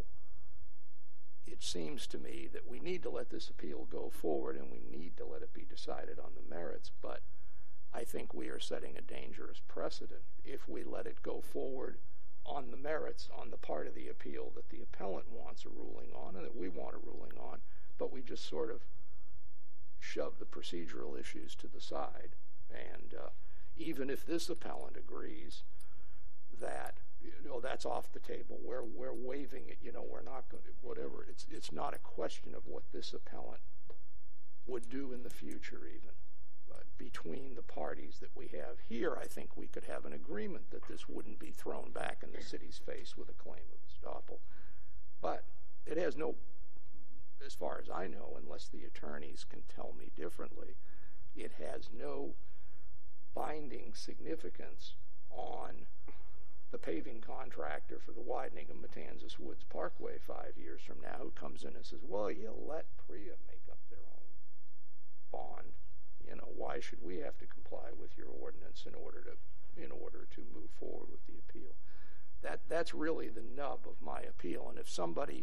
it seems to me that we need to let this appeal go forward and we need to let it be decided on the merits. But I think we are setting a dangerous precedent if we let it go forward on the merits, on the part of the appeal that the appellant wants a ruling on and that we want a ruling on, but we just sort of shove the procedural issues to the side. And uh, even if this appellant agrees that, you know, that's off the table, we're, we're waiving it, you know, we're not going to, whatever, it's, it's not a question of what this appellant would do in the future even. Between the parties that we have here, I think we could have an agreement that this wouldn't be thrown back in the city's face with a claim of estoppel. But it has no, as far as I know, unless the attorneys can tell me differently, it has no binding significance on the paving contractor for the widening of Matanzas Woods Parkway five years from now who comes in and says, well, you let Priya make up their own bond. You know, why should we have to comply with your ordinance in order to in order to move forward with the appeal? That that's really the nub of my appeal. And if somebody,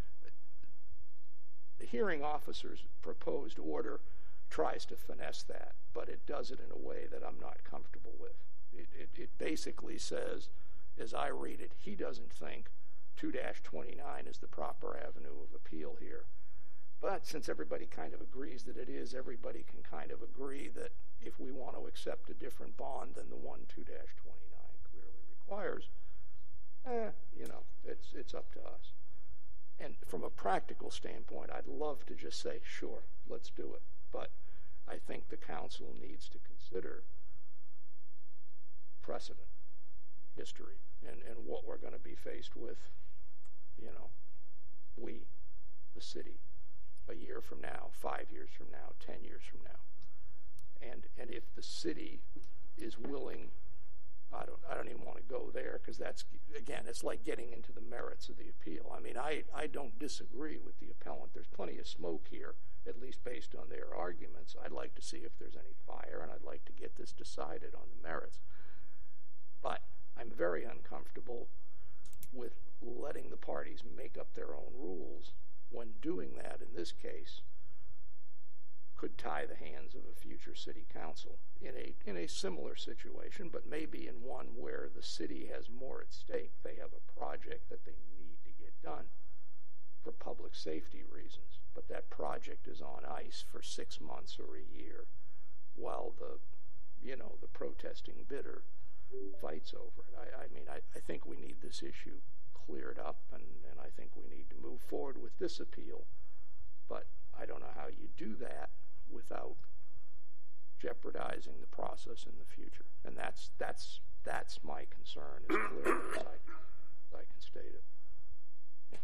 the hearing officer's proposed order tries to finesse that, but it does it in a way that I'm not comfortable with. It it, it basically says, as I read it, he doesn't think two twenty-nine is the proper avenue of appeal here. But since everybody kind of agrees that it is, everybody can kind of agree that if we want to accept a different bond than the one two twenty-nine clearly requires, eh, you know, it's it's up to us. And from a practical standpoint, I'd love to just say, sure, let's do it. but I think the council needs to consider precedent, history, and, and what we're going to be faced with, you know, we, the city, a year from now, five years from now, ten years from now. And and if the city is willing, I don't I don't even want to go there, because that's, again, it's like getting into the merits of the appeal. I mean, I, I don't disagree with the appellant. There's plenty of smoke here, at least based on their arguments. I'd like to see if there's any fire, and I'd like to get this decided on the merits. But I'm very uncomfortable with letting the parties make up their own rules, when doing that, in this case, could tie the hands of a future city council in a in a similar situation, but maybe in one where the city has more at stake. They have a project that they need to get done for public safety reasons, but that project is on ice for six months or a year while the, you know, the protesting bidder fights over it. I, I mean, I, I think we need this issue cleared up, and, and I think we need to move forward with this appeal, but I don't know how you do that without jeopardizing the process in the future. And that's that's that's my concern, as clearly as I, as I can state it. Yeah.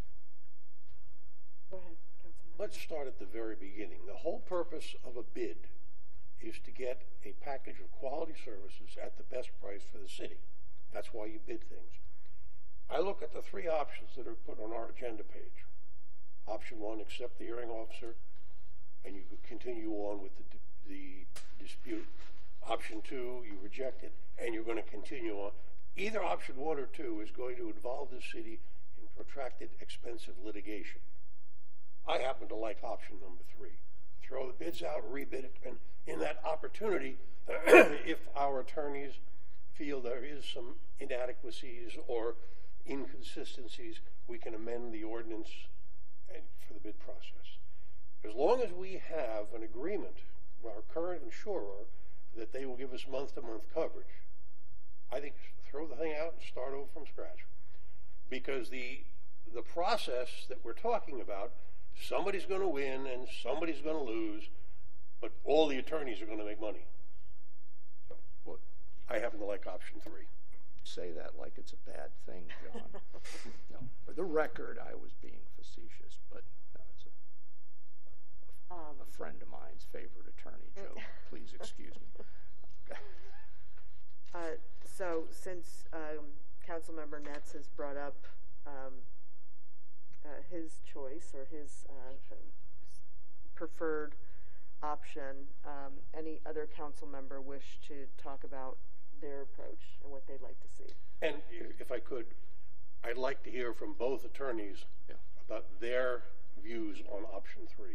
Go ahead, Councilman. Let's start at the very beginning. The whole purpose of a bid is to get a package of quality services at the best price for the city. That's why you bid things. I look at the three options that are put on our agenda page. Option one, accept the hearing officer, and you could continue on with the, the dispute. Option two, you reject it, and you're going to continue on. Either option one or two is going to involve the city in protracted, expensive litigation. I happen to like option number three. Throw the bids out, rebid it, and in that opportunity, if our attorneys feel there is some inadequacies or inconsistencies, we can amend the ordinance for the bid process. As long as we have an agreement with our current insurer that they will give us month-to-month coverage, I think throw the thing out and start over from scratch. Because the the process that we're talking about, somebody's going to win and somebody's going to lose, but all the attorneys are going to make money. So, well, I happen to like option three. Say that like it's a bad thing, John. No, for the record, I was being facetious, but no, it's a, a, Um, a friend of mine's favorite attorney joke. Please excuse me. Okay. Uh, so, since um, Councilmember Netz has brought up um, uh, his choice or his uh, preferred option, um, any other council member wish to talk about their approach and what they'd like to see? And if I could, I'd like to hear from both attorneys Yeah. about their views on option three.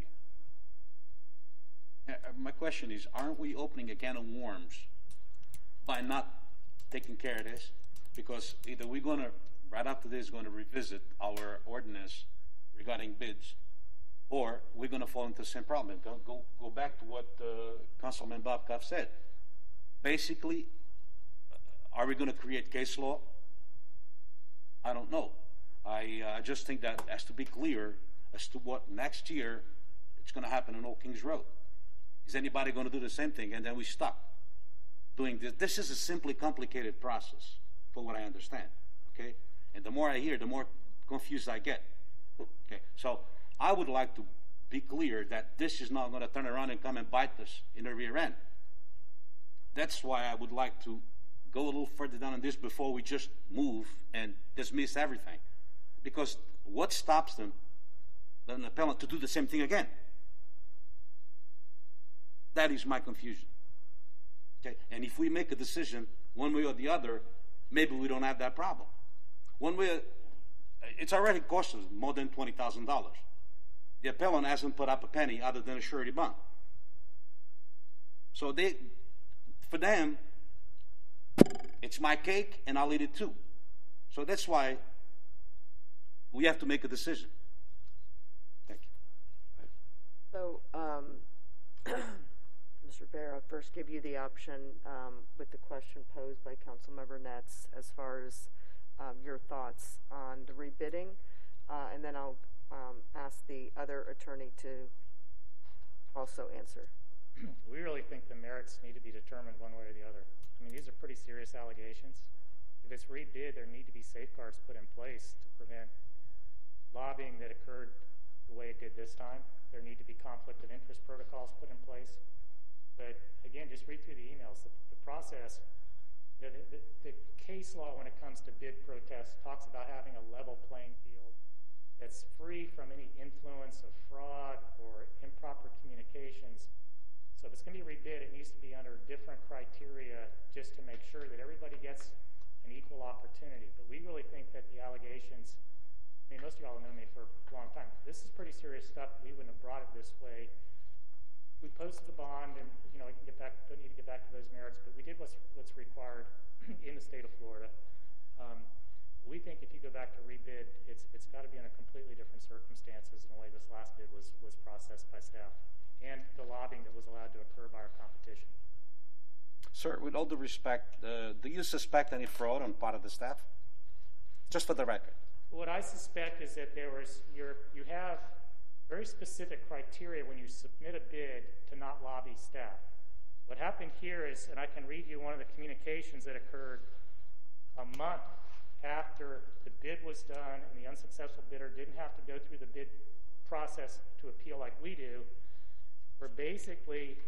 Uh, my question is, aren't we opening a can of worms by not taking care of this? Because either we're going to, right after this, going to revisit our ordinance regarding bids, or we're going to fall into the same problem. Go, go, go back to what uh, Councilman Bob Cuff said. Basically, uh, are we going to create case law? I don't know. I uh, just think that has to be clear as to what next year it's going to happen on Old Kings Road. Is anybody going to do the same thing? And then we stop doing this. This is a simply complicated process, for what I understand. Okay? And the more I hear, the more confused I get. Okay? So I would like to be clear that this is not going to turn around and come and bite us in the rear end. That's why I would like to go a little further down on this before we just move and dismiss everything. Because what stops them, an appellant, to do the same thing again? That is my confusion. Okay? And if we make a decision one way or the other, maybe we don't have that problem. One way, it's already cost us more than twenty thousand dollars. The appellant hasn't put up a penny other than a surety bond. So they, for them, it's my cake and I'll eat it too. So that's why we have to make a decision. Thank you. So, um, Mister Bear, I'll first give you the option um, with the question posed by Councilmember Netz as far as um, your thoughts on the rebidding, uh, and then I'll um, ask the other attorney to also answer. We really think the merits need to be determined one way or the other. I mean, these are pretty serious allegations. If it's rebid, there need to be safeguards put in place to prevent lobbying that occurred the way it did this time. There need to be conflict of interest protocols put in place. But again, just read through the emails. The, the process, the, the, the case law when it comes to bid protests talks about having a level playing field that's free from any influence of fraud or improper communications. So if it's going to be rebid, it needs to be under different criteria just to make sure that everybody gets an equal opportunity. But we really think that the allegations, I mean, most of y'all know me for a long time. This is pretty serious stuff. We wouldn't have brought it this way. We posted the bond, and you know, I can get back. Don't need to get back to those merits, but we did what's what's required in the state of Florida. Um, we think if you go back to rebid, it's it's got to be under completely different circumstances than the way this last bid was was processed by staff, and the lobbying that was allowed to occur by our competition. Sir, with all due respect, uh, do you suspect any fraud on part of the staff? Just for the record. What I suspect is that there was your you have very specific criteria when you submit a bid to not lobby staff. What happened here is, and I can read you one of the communications that occurred a month after the bid was done and the unsuccessful bidder didn't have to go through the bid process to appeal like we do, where basically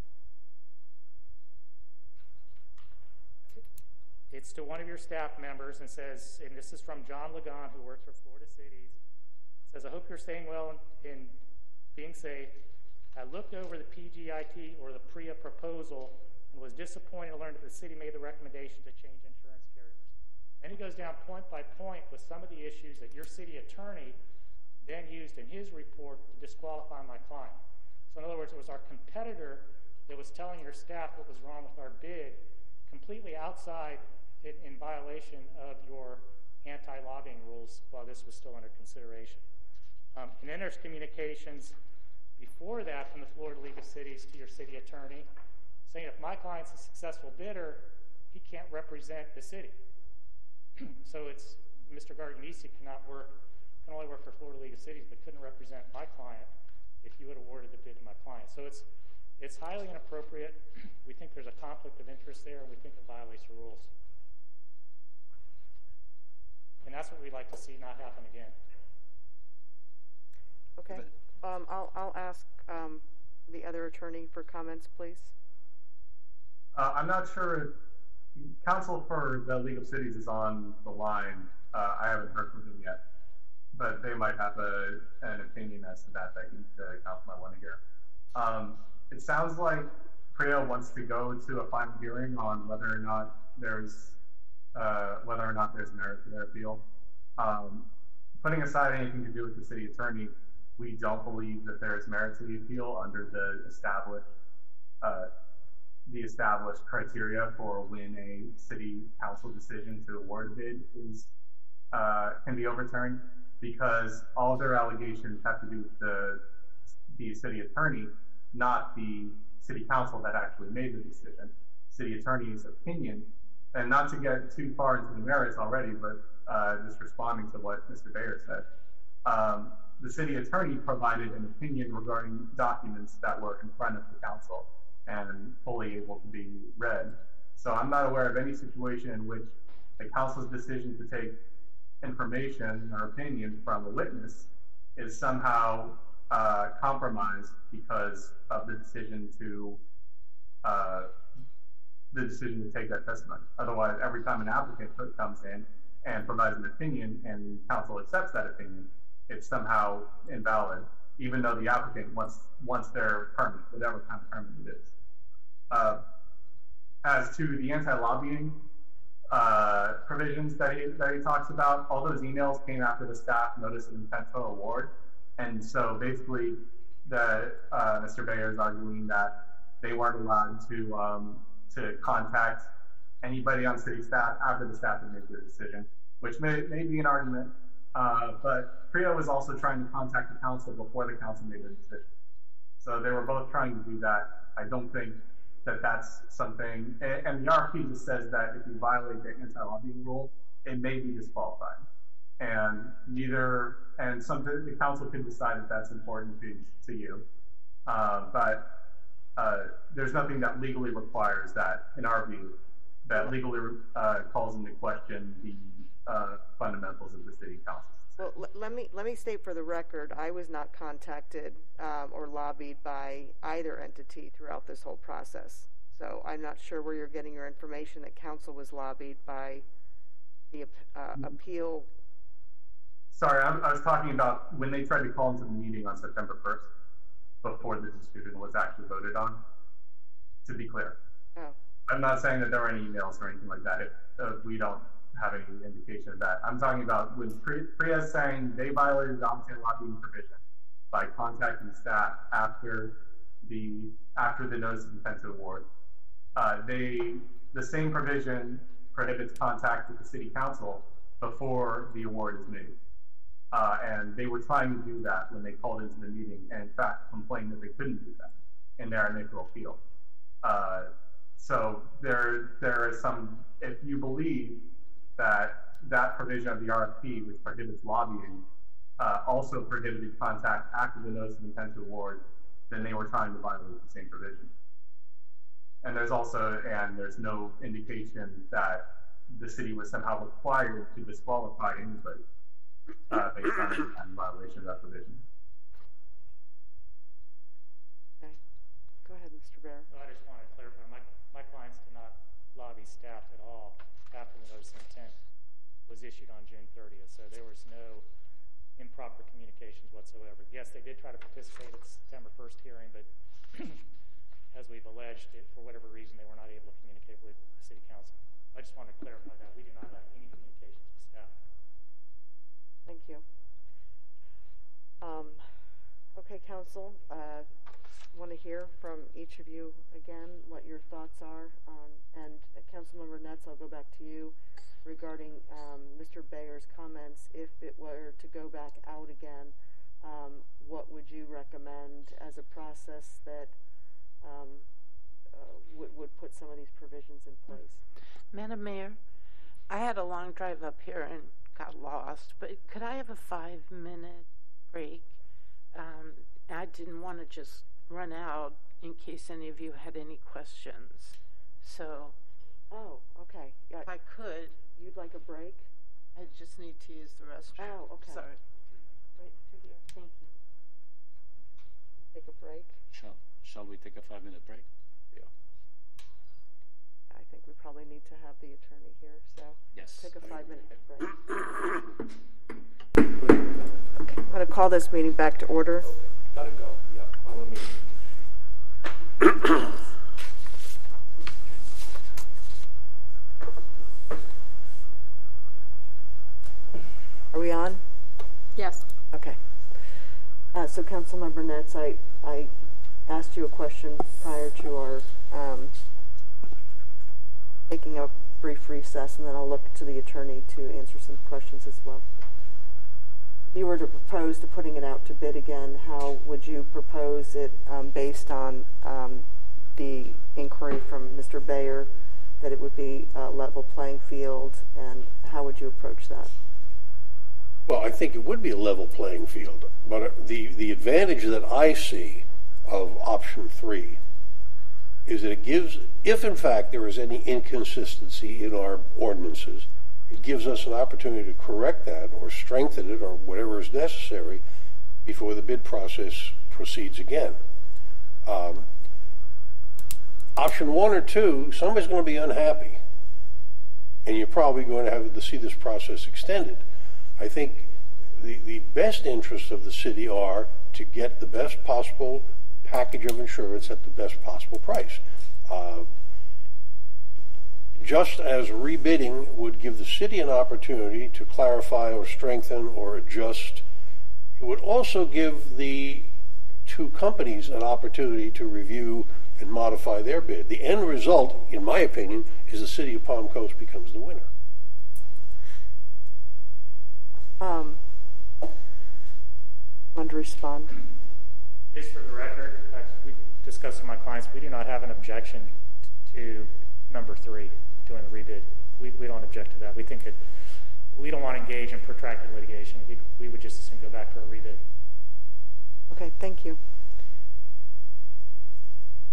it's to one of your staff members and says, and this is from John Lagon, who works for Florida Cities, says, I hope you're staying well and, and being safe. I looked over the P G I T or the P R I A proposal and was disappointed to learn that the city made the recommendation to change insurance carriers. Then he goes down point by point with some of the issues that your city attorney then used in his report to disqualify my client. So in other words, it was our competitor that was telling your staff what was wrong with our bid, completely outside it in violation of your anti-lobbying rules while this was still under consideration. Um, and then there's communications before that from the Florida League of Cities to your city attorney saying if my client's a successful bidder, he can't represent the city. So it's Mister Garganese cannot work, can only work for Florida League of Cities, but couldn't represent my client if you had awarded the bid to my client. So it's it's highly inappropriate. We think there's a conflict of interest there, and we think it violates the rules. And that's what we'd like to see not happen again. Okay. Um, I'll, I'll ask um, the other attorney for comments, please. Uh, I'm not sure if counsel for the League of Cities is on the line. Uh, I haven't heard from him yet, but they might have a, an opinion as to that that the counsel might want to hear. Um, it sounds like P R I A wants to go to a final hearing on whether or not there's uh, whether or not there's merit to their appeal. Um, putting aside anything to do with the city attorney, we don't believe that there is merit to the appeal under the established uh, the established criteria for when a city council decision to award a bid is uh, can be overturned, because all their allegations have to do with the the city attorney, not the city council that actually made the decision. City attorney's opinion, and not to get too far into the merits already, but uh, just responding to what Mister Bayer said. Um, the city attorney provided an opinion regarding documents that were in front of the council and fully able to be read. So I'm not aware of any situation in which the council's decision to take information or opinion from a witness is somehow uh, compromised because of the decision to uh, the decision to take that testimony. Otherwise, every time an applicant comes in and provides an opinion and council accepts that opinion, it's somehow invalid, even though the applicant wants wants their permit, whatever kind of permit it is. Uh, as to the anti-lobbying uh, provisions that he, that he talks about, all those emails came after the staff notice of intent to award. And so basically, the, uh, Mister Bayer is arguing that they weren't allowed to um, to contact anybody on city staff after the staff had made their decision, which may, may be an argument. Uh, but P R I A was also trying to contact the council before the council made their decision. So they were both trying to do that. I don't think that that's something, and, and the R F P just says that if you violate the anti-lobbying rule, it may be disqualified. And neither, and some, the council can decide if that's important to, to you. Uh, but uh, there's nothing that legally requires that, in our view, that legally uh, calls into question the uh, fundamentals of the city council. Well, l- let me let me state for the record, I was not contacted um, or lobbied by either entity throughout this whole process. So I'm not sure where you're getting your information that council was lobbied by the uh, mm-hmm. appeal. Sorry, I, I was talking about when they tried to call into the meeting on September first, before the decision was actually voted on, to be clear. Oh. I'm not saying that there are any emails or anything like that. If uh, we don't have any indication of that. I'm talking about when Priya is saying they violated the ombudsman lobbying provision by contacting staff after the after the notice of intent to award. Uh, they the same provision prohibits contact with the city council before the award is made. Uh, and they were trying to do that when they called into the meeting, and in fact complained that they couldn't do that in their initial appeal. Uh, so there, there is some. If you believe that that provision of the R F P, which prohibits lobbying, uh, also prohibited contact after the notice of intent to award, then they were trying to violate the same provision. And there's also, and there's no indication that the city was somehow required to disqualify anybody uh, based on any violation of that provision. Okay. Go ahead, Mister Bear. Well, I just want to clarify, my, my clients did not lobby staff at all after the notice of intent was issued on June thirtieth, so there was no improper communications whatsoever. Yes, they did try to participate at the September first hearing, but as we've alleged, it, for whatever reason, they were not able to communicate with the city council. I just want to clarify that. We do not have any communications with staff. Thank you. Um, okay, council, uh, want to hear from each of you again what your thoughts are. Um, and uh, Councilmember Netz, I'll go back to you regarding um, Mister Bayer's comments. If it were to go back out again, um, what would you recommend as a process that um, uh, would, would put some of these provisions in place? Madam Mayor, I had a long drive up here and got lost, but could I have a five-minute break? Um, I didn't want to just run out in case any of you had any questions. So, oh, okay. Yeah. If I could. You'd like a break? I just need to use the restroom. Oh, okay. Sorry. Right through here. Thank you. Take a break? Shall, shall we take a five-minute break? Yeah. I think we probably need to have the attorney here, so yes. Take a five-minute break. Okay, I'm going to call this meeting back to order. Gotta go. Yeah, call the meeting. Are we on? Yes. Okay. Uh, so, Councilmember Netz, I, I asked you a question prior to our um, taking a brief recess, and then I'll look to the attorney to answer some questions as well. If you were to propose to putting it out to bid again, how would you propose it um, based on um, the inquiry from Mister Bayer that it would be a level playing field, and how would you approach that? Well, I think it would be a level playing field, but the, the advantage that I see of option three is that it gives, if in fact there is any inconsistency in our ordinances, it gives us an opportunity to correct that or strengthen it or whatever is necessary before the bid process proceeds again. Um, option one or two, somebody's going to be unhappy, and you're probably going to have to see this process extended. I think the, the best interests of the city are to get the best possible package of insurance at the best possible price. Uh, just as rebidding would give the city an opportunity to clarify or strengthen or adjust, it would also give the two companies an opportunity to review and modify their bid. The end result, in my opinion, is the city of Palm Coast becomes the winner. Um, want to respond? Just for the record, uh, we discussed with my clients, we do not have an objection to number three, doing the rebid. We, we don't object to that. We think it, we don't want to engage in protracted litigation. We, we would just as soon go back to a rebid. Okay, thank you.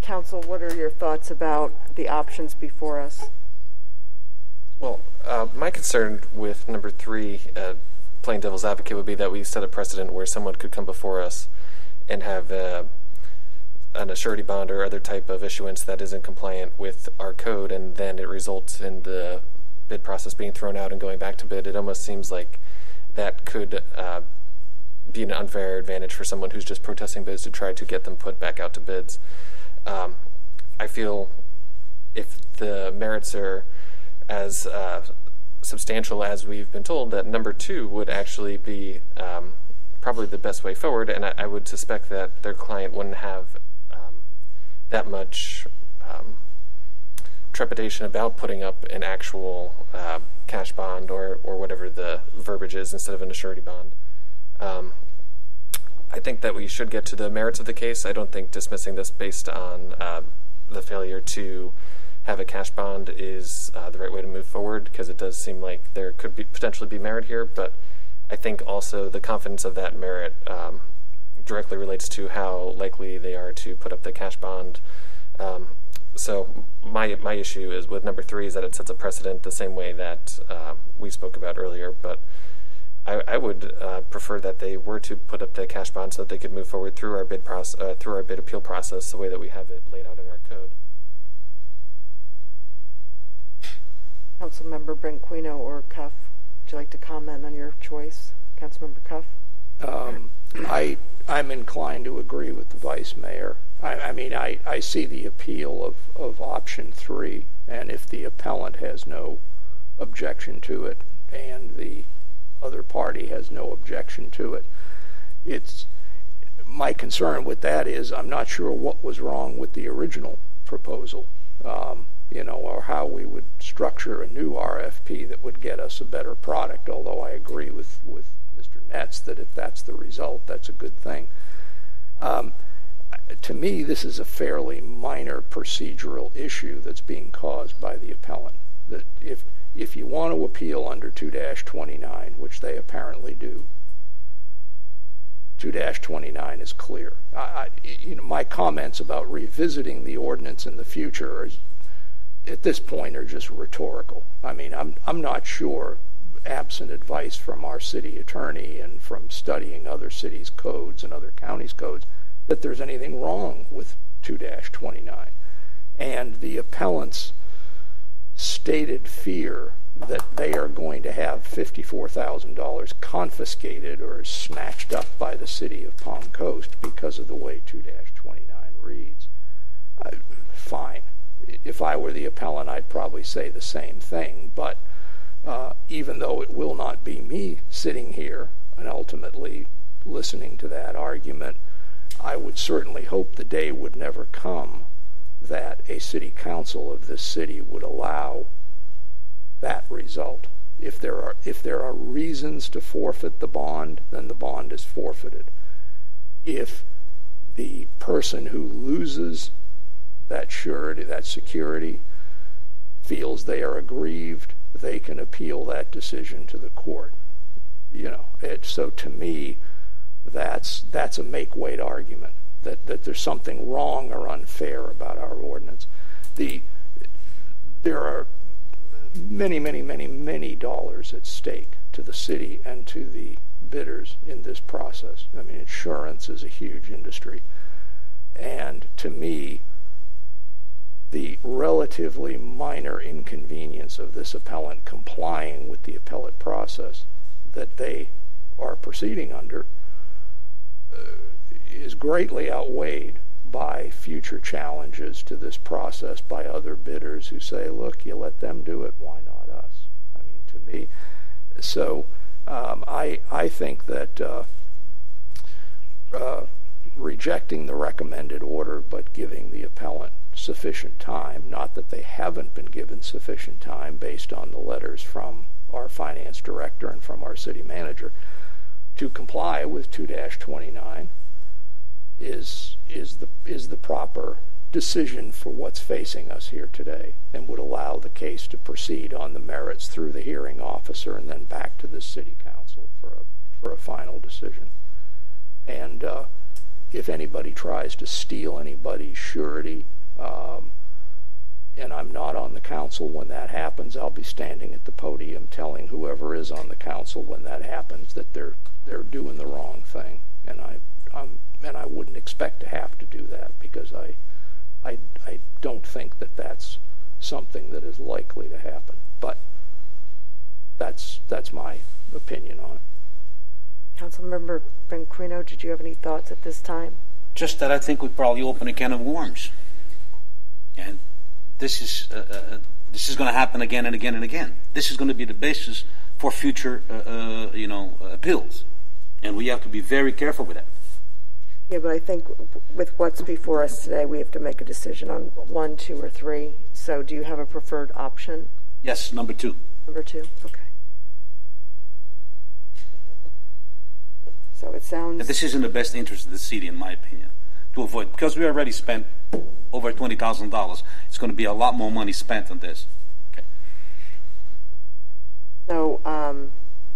Council, what are your thoughts about the options before us? Well, uh, my concern with number three, uh, playing devil's advocate, would be that we set a precedent where someone could come before us and have uh, an surety bond or other type of issuance that isn't compliant with our code, and then it results in the bid process being thrown out and going back to bid. It almost seems like that could uh, be an unfair advantage for someone who's just protesting bids to try to get them put back out to bids. Um, I feel if the merits are as uh, substantial as we've been told, that number two would actually be um, probably the best way forward, and I, I would suspect that their client wouldn't have um, that much um, trepidation about putting up an actual uh, cash bond or, or whatever the verbiage is instead of an surety bond. Um, I think that we should get to the merits of the case. I don't think dismissing this based on uh, the failure to have a cash bond is uh, the right way to move forward, because it does seem like there could be potentially be merit here, but I think also the confidence of that merit um, directly relates to how likely they are to put up the cash bond. Um, so my my issue is with number three is that it sets a precedent the same way that uh, we spoke about earlier, but I, I would uh, prefer that they were to put up the cash bond so that they could move forward through our bid process, uh, through our bid appeal process, the way that we have it laid out in our code. Councilmember Branquinho or Cuff, would you like to comment on your choice? Councilmember Cuff? Um, I, I'm inclined to agree with the Vice Mayor. I, I mean, I, I see the appeal of, of option three, and if the appellant has no objection to it and the other party has no objection to it, it's my concern with that is I'm not sure what was wrong with the original proposal, um, you know, or how we would structure a new R F P that would get us a better product, although I agree with, with Mister Netz that if that's the result, that's a good thing. Um, to me, this is a fairly minor procedural issue that's being caused by the appellant. That if if you want to appeal under two dash twenty-nine, which they apparently do, two dash twenty-nine is clear. I, I, you know, my comments about revisiting the ordinance in the future are, at this point, are just rhetorical. I mean, I'm I'm not sure, absent advice from our city attorney and from studying other cities' codes and other counties' codes, that there's anything wrong with two dash twenty-nine. And the appellant's stated fear that they are going to have fifty-four thousand dollars confiscated or snatched up by the city of Palm Coast because of the way two dash twenty-nine reads. Uh, fine. If I were the appellant, I'd probably say the same thing, but uh, even though it will not be me sitting here and ultimately listening to that argument, I would certainly hope the day would never come that a city council of this city would allow that result. If there are if there are reasons to forfeit the bond, then the bond is forfeited. If the person who loses that surety, that security, feels they are aggrieved, they can appeal that decision to the court. You know, it, so to me, that's that's a make-weight argument. That, that there's something wrong or unfair about our ordinance. The, there are many, many, many, many dollars at stake to the city and to the bidders in this process. I mean, insurance is a huge industry. And to me, the relatively minor inconvenience of this appellant complying with the appellate process that they are proceeding under uh, is greatly outweighed by future challenges to this process by other bidders who say, look, you let them do it, why not us? I mean, to me, so um, I, I think that uh, uh, rejecting the recommended order but giving the appellant sufficient time, not that they haven't been given sufficient time based on the letters from our finance director and from our city manager, to comply with two dash twenty-nine is is the is the proper decision for what's facing us here today, and would allow the case to proceed on the merits through the hearing officer and then back to the city council for a for a final decision. And uh, if anybody tries to steal anybody's surety, um, and I'm not on the council when that happens, I'll be standing at the podium telling whoever is on the council when that happens that they're they're doing the wrong thing, and I I'm, and I wouldn't expect to have to do that because I I I don't think that that's something that is likely to happen. But that's that's my opinion on it. Councilmember Benquino, did you have any thoughts at this time? Just that I think we'd probably open a can of worms, and this is uh, uh, this is going to happen again and again and again. This is going to be the basis for future, uh, uh, you know, uh, appeals, and we have to be very careful with that. Yeah, but I think with what's before us today, we have to make a decision on one, two, or three. So, do you have a preferred option? Yes, number two. Number two. Okay. So it sounds. And this is in the best interest of the city, in my opinion, to avoid, because we already spent over twenty thousand dollars. It's going to be a lot more money spent on this. Okay. So um,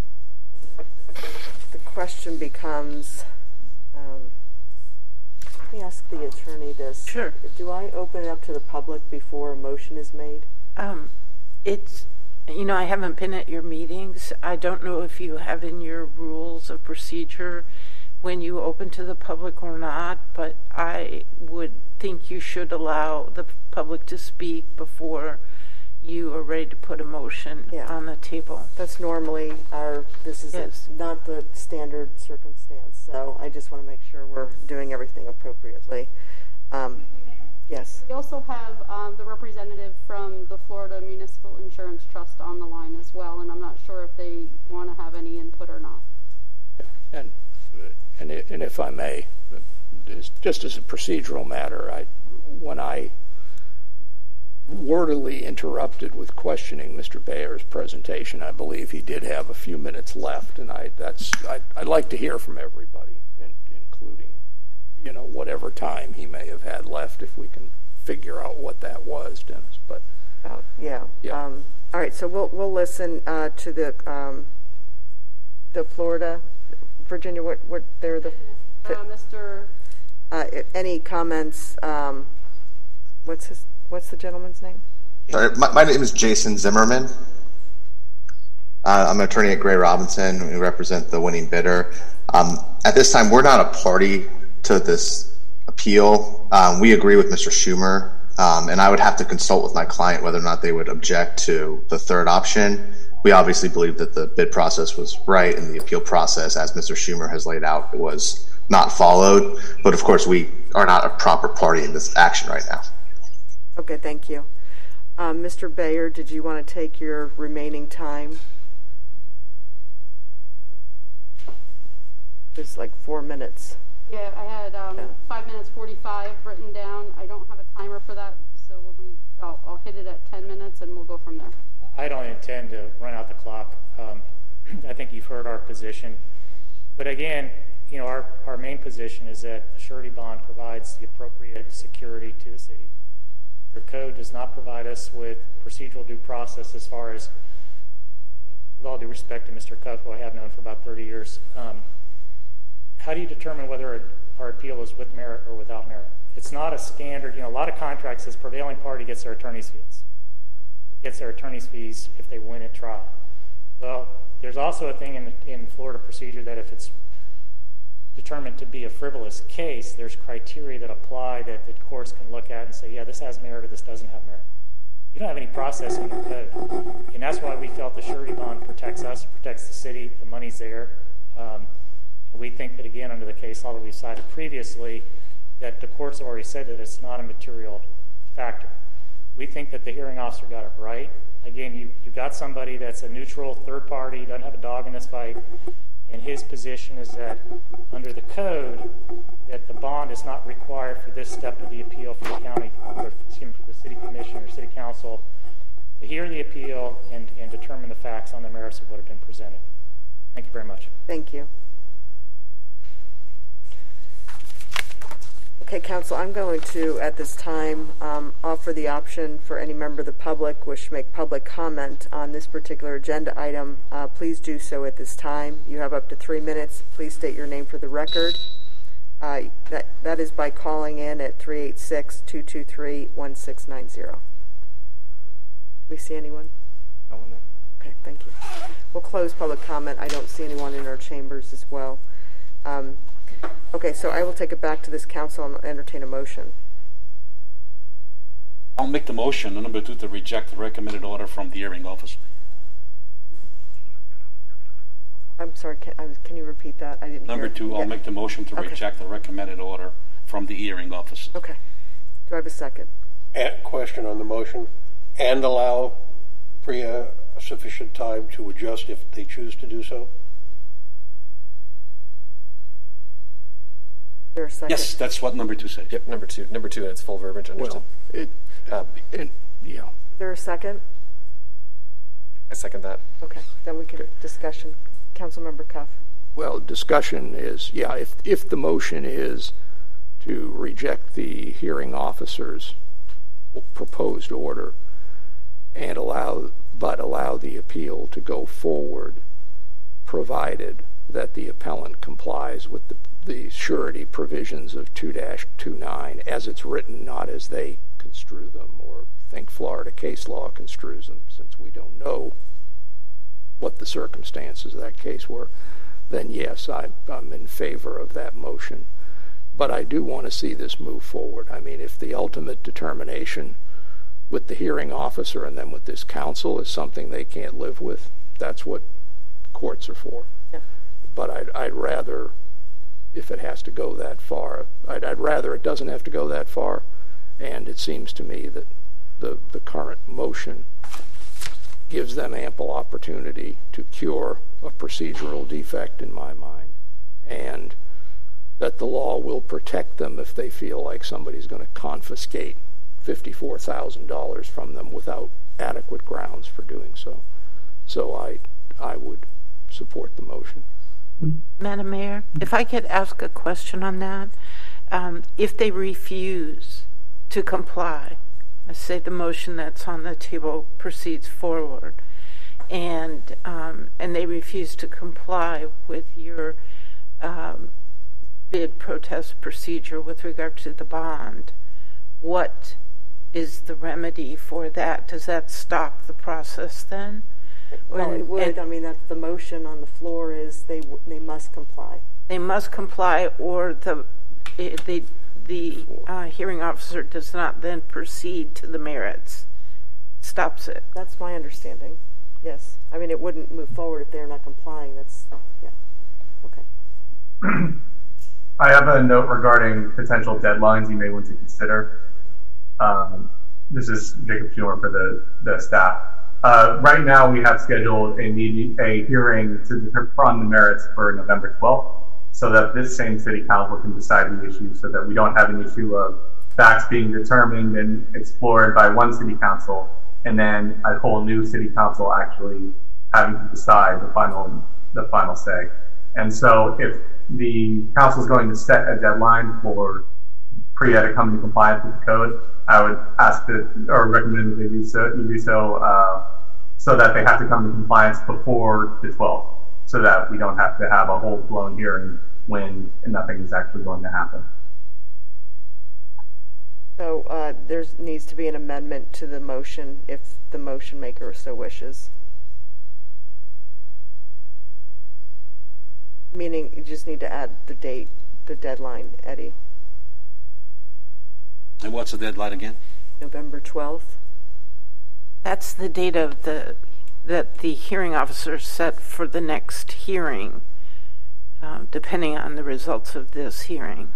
the question becomes, um, let me ask the attorney this. Sure. Do I open it up to the public before a motion is made? Um, it's, you know, I haven't been at your meetings. I don't know if you have in your rules of procedure when you open to the public or not, but I would think you should allow the public to speak before you are ready to put a motion Yeah. on the table. That's normally our, this is Yes. a, not the standard circumstance, so I just want to make sure we're doing everything appropriately. Um, yes. We also have um, the representative from the Florida Municipal Insurance Trust on the line as well, and I'm not sure if they want to have any input or not. Yeah. And and it, and if I may, just as a procedural matter, I when I wordily interrupted with questioning Mister Bayer's presentation, I believe he did have a few minutes left, and I that's I, I'd like to hear from everybody, in, including you know whatever time he may have had left, if we can figure out what that was, Dennis. But Uh, yeah. Yeah. Um, all right. So we'll we'll listen uh, to the um, the Florida, Virginia. What what they're the. Uh, Mister Uh, any comments? Um, what's his? What's the gentleman's name? Sorry, my, my name is Jason Zimmerman. Uh, I'm an attorney at Gray Robinson. We represent the winning bidder. Um, at this time, we're not a party to this appeal. Um, we agree with Mister Schumer, um, and I would have to consult with my client whether or not they would object to the third option. We obviously believe that the bid process was right, and the appeal process, as Mister Schumer has laid out, was not followed. But of course, we are not a proper party in this action right now. Okay, thank you. Um, Mister Bayer, did you want to take your remaining time? It's like four minutes. Yeah, I had um, Yeah. five minutes forty-five written down. I don't have a timer for that, so when we, I'll, I'll hit it at ten minutes, and we'll go from there. I don't intend to run out the clock. Um, I think you've heard our position. But again, you know, our, our main position is that a surety bond provides the appropriate security to the city. Your code does not provide us with procedural due process as far as, with all due respect to Mister Cuff, who I have known for about thirty years, um, how do you determine whether our appeal is with merit or without merit? It's not a standard, you know, a lot of contracts says prevailing party gets their attorney's fees. Gets their attorney's fees if they win at trial. Well, there's also a thing in, in Florida procedure that if it's determined to be a frivolous case, there's criteria that apply that the courts can look at and say, yeah, this has merit or this doesn't have merit. You don't have any process in the code. And that's why we felt the surety bond protects us, protects the city, the money's there. Um, and we think that, again, under the case law that we cited previously, that the courts already said that it's not a material factor. We think that the hearing officer got it right. Again, you, you got somebody that's a neutral third party, doesn't have a dog in this fight, and his position is that under the code, that the bond is not required for this step of the appeal for the county, or excuse me, for the city commission or city council to hear the appeal and, and determine the facts on the merits of what have been presented. Thank you very much. Thank you. Okay, Council, I'm going to, at this time, um, offer the option for any member of the public wish to make public comment on this particular agenda item. Uh, please do so at this time. You have up to three minutes. Please state your name for the record. Uh, that, that is by calling in at three eight six, two two three, one six nine zero. Do we see anyone? No one there. Okay, thank you. We'll close public comment. I don't see anyone in our chambers as well. Um, okay, so I will take it back to this council and entertain a motion. I'll make the motion, number two, to reject the recommended order from the hearing officer. I'm sorry, can, I was, can you repeat that? I didn't Number hear. two, I'll Yeah. make the motion to Okay. reject the recommended order from the hearing officer. Okay. Do I have a second? A question on the motion, and allow Priya sufficient time to adjust if they choose to do so? Is there a second? Yes, that's what number two says. Yep, number two. Number two, it's full verbiage, understood. Well, it, Um, it, yeah. Is there a second? I second that. Okay, then we can discussion. Councilmember Cuff. Well, discussion is, yeah, if, if the motion is to reject the hearing officer's proposed order and allow, but allow the appeal to go forward, provided that the appellant complies with the, the surety provisions of two dash twenty-nine as it's written, not as they construe them or think Florida case law construes them, since we don't know what the circumstances of that case were, then yes, I, I'm in favor of that motion. But I do want to see this move forward. I mean, if the ultimate determination with the hearing officer and then with this council is something they can't live with, that's what courts are for. Yeah. But I'd, I'd rather, if it has to go that far, I'd, I'd rather it doesn't have to go that far. And it seems to me that the, the current motion gives them ample opportunity to cure a procedural defect in my mind, and that the law will protect them if they feel like somebody's going to confiscate fifty-four thousand dollars from them without adequate grounds for doing so. So I, I would support the motion. Madam Mayor, if I could ask a question on that. Um, if they refuse to comply, I say the motion that's on the table proceeds forward, and um, and they refuse to comply with your um, bid protest procedure with regard to the bond, what is the remedy for that? Does that stop the process then? Well, When- it would. and I mean, that the motion on the floor is they w- they must comply. They must comply, or the it, they. the uh, hearing officer does not then proceed to the merits, stops it. That's my understanding. Yes. I mean, it wouldn't move forward if they're not complying. That's, yeah. Okay. I have a note regarding potential deadlines you may want to consider. Um, this is Jacob Schumer for the, the staff. Uh, right now, we have scheduled a, meeting, a hearing to on the merits for November twelfth, so that this same city council can decide the issue, so that we don't have an issue of facts being determined and explored by one city council, and then a whole new city council actually having to decide the final the final say. And so if the council is going to set a deadline for Priya to come into compliance with the code, I would ask that, or recommend that they do so, you do so, uh, so that they have to come into compliance before the twelfth, so that we don't have to have a whole blown hearing when nothing is actually going to happen. So uh, there needs to be an amendment to the motion if the motion maker so wishes. Meaning you just need to add the date, the deadline, Eddie. And what's the deadline again? November twelfth. That's the date of the that the hearing officer set for the next hearing, uh, depending on the results of this hearing.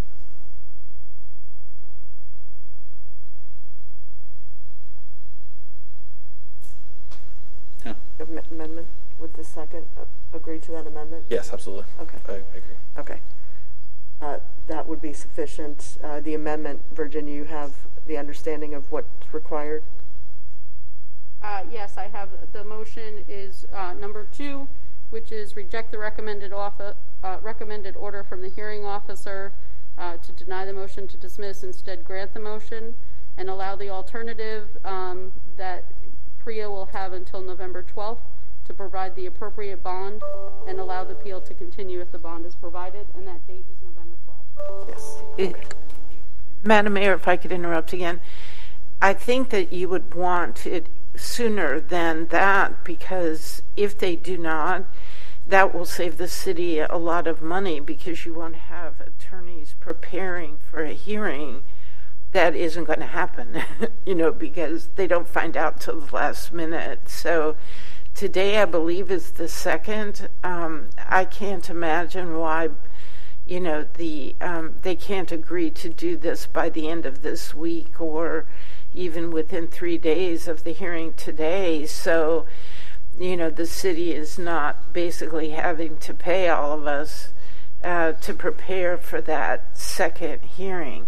Yeah. Am- amendment. Would the second uh, agree to that amendment? Yes, absolutely. Okay. I, I agree. Okay. Uh, that would be sufficient. Uh, the amendment, Virginia, you have the understanding of what's required? Uh, yes, I have. The motion is uh, number two, which is reject the recommended offer, uh, recommended order from the hearing officer uh, to deny the motion to dismiss, instead grant the motion, and allow the alternative um, that Priya will have until November twelfth to provide the appropriate bond and allow the appeal to continue if the bond is provided, and that date is November twelfth. Yes. It, Madam Mayor, if I could interrupt again, I think that you would want it sooner than that, because if they do not, that will save the city a lot of money, because you won't have attorneys preparing for a hearing that isn't going to happen, you know, because they don't find out till the last minute. So today, I believe, is the second. Um, I can't imagine why, you know, the um, they can't agree to do this by the end of this week or even within three days of the hearing today. So, you know, the city is not basically having to pay all of us uh, to prepare for that second hearing.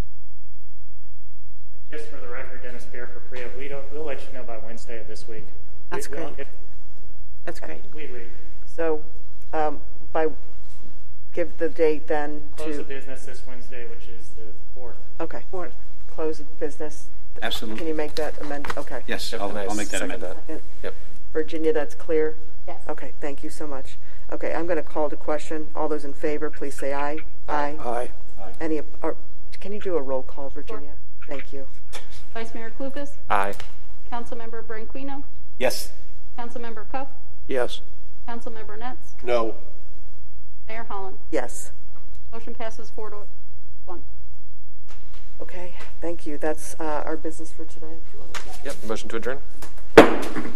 Just for the record, Dennis Beer for Priya, we don't, we'll let you know by Wednesday of this week. That's we, great. It, That's great. We agree. So, um, by, give the date then Close to. the business this Wednesday, which is the fourth. Okay. Fourth. Close the business. Absolutely. Can you make that amendment? Okay. Yes, Yep, I'll, and I I'll make that second amendment. that. Yep. Virginia, that's clear? Yes. Okay, thank you so much. Okay, I'm going to call to question. All those in favor, please say aye. Aye. Aye. Any, or, can you do a roll call, Virginia? Thank you. Vice Mayor Clufus? Aye. Councilmember Branquino? Yes. Councilmember Cuff? Yes. Councilmember Netz? No. Mayor Holland? Yes. Motion passes four to one. Okay, thank you. That's uh, our business for today. Yep. Motion to adjourn.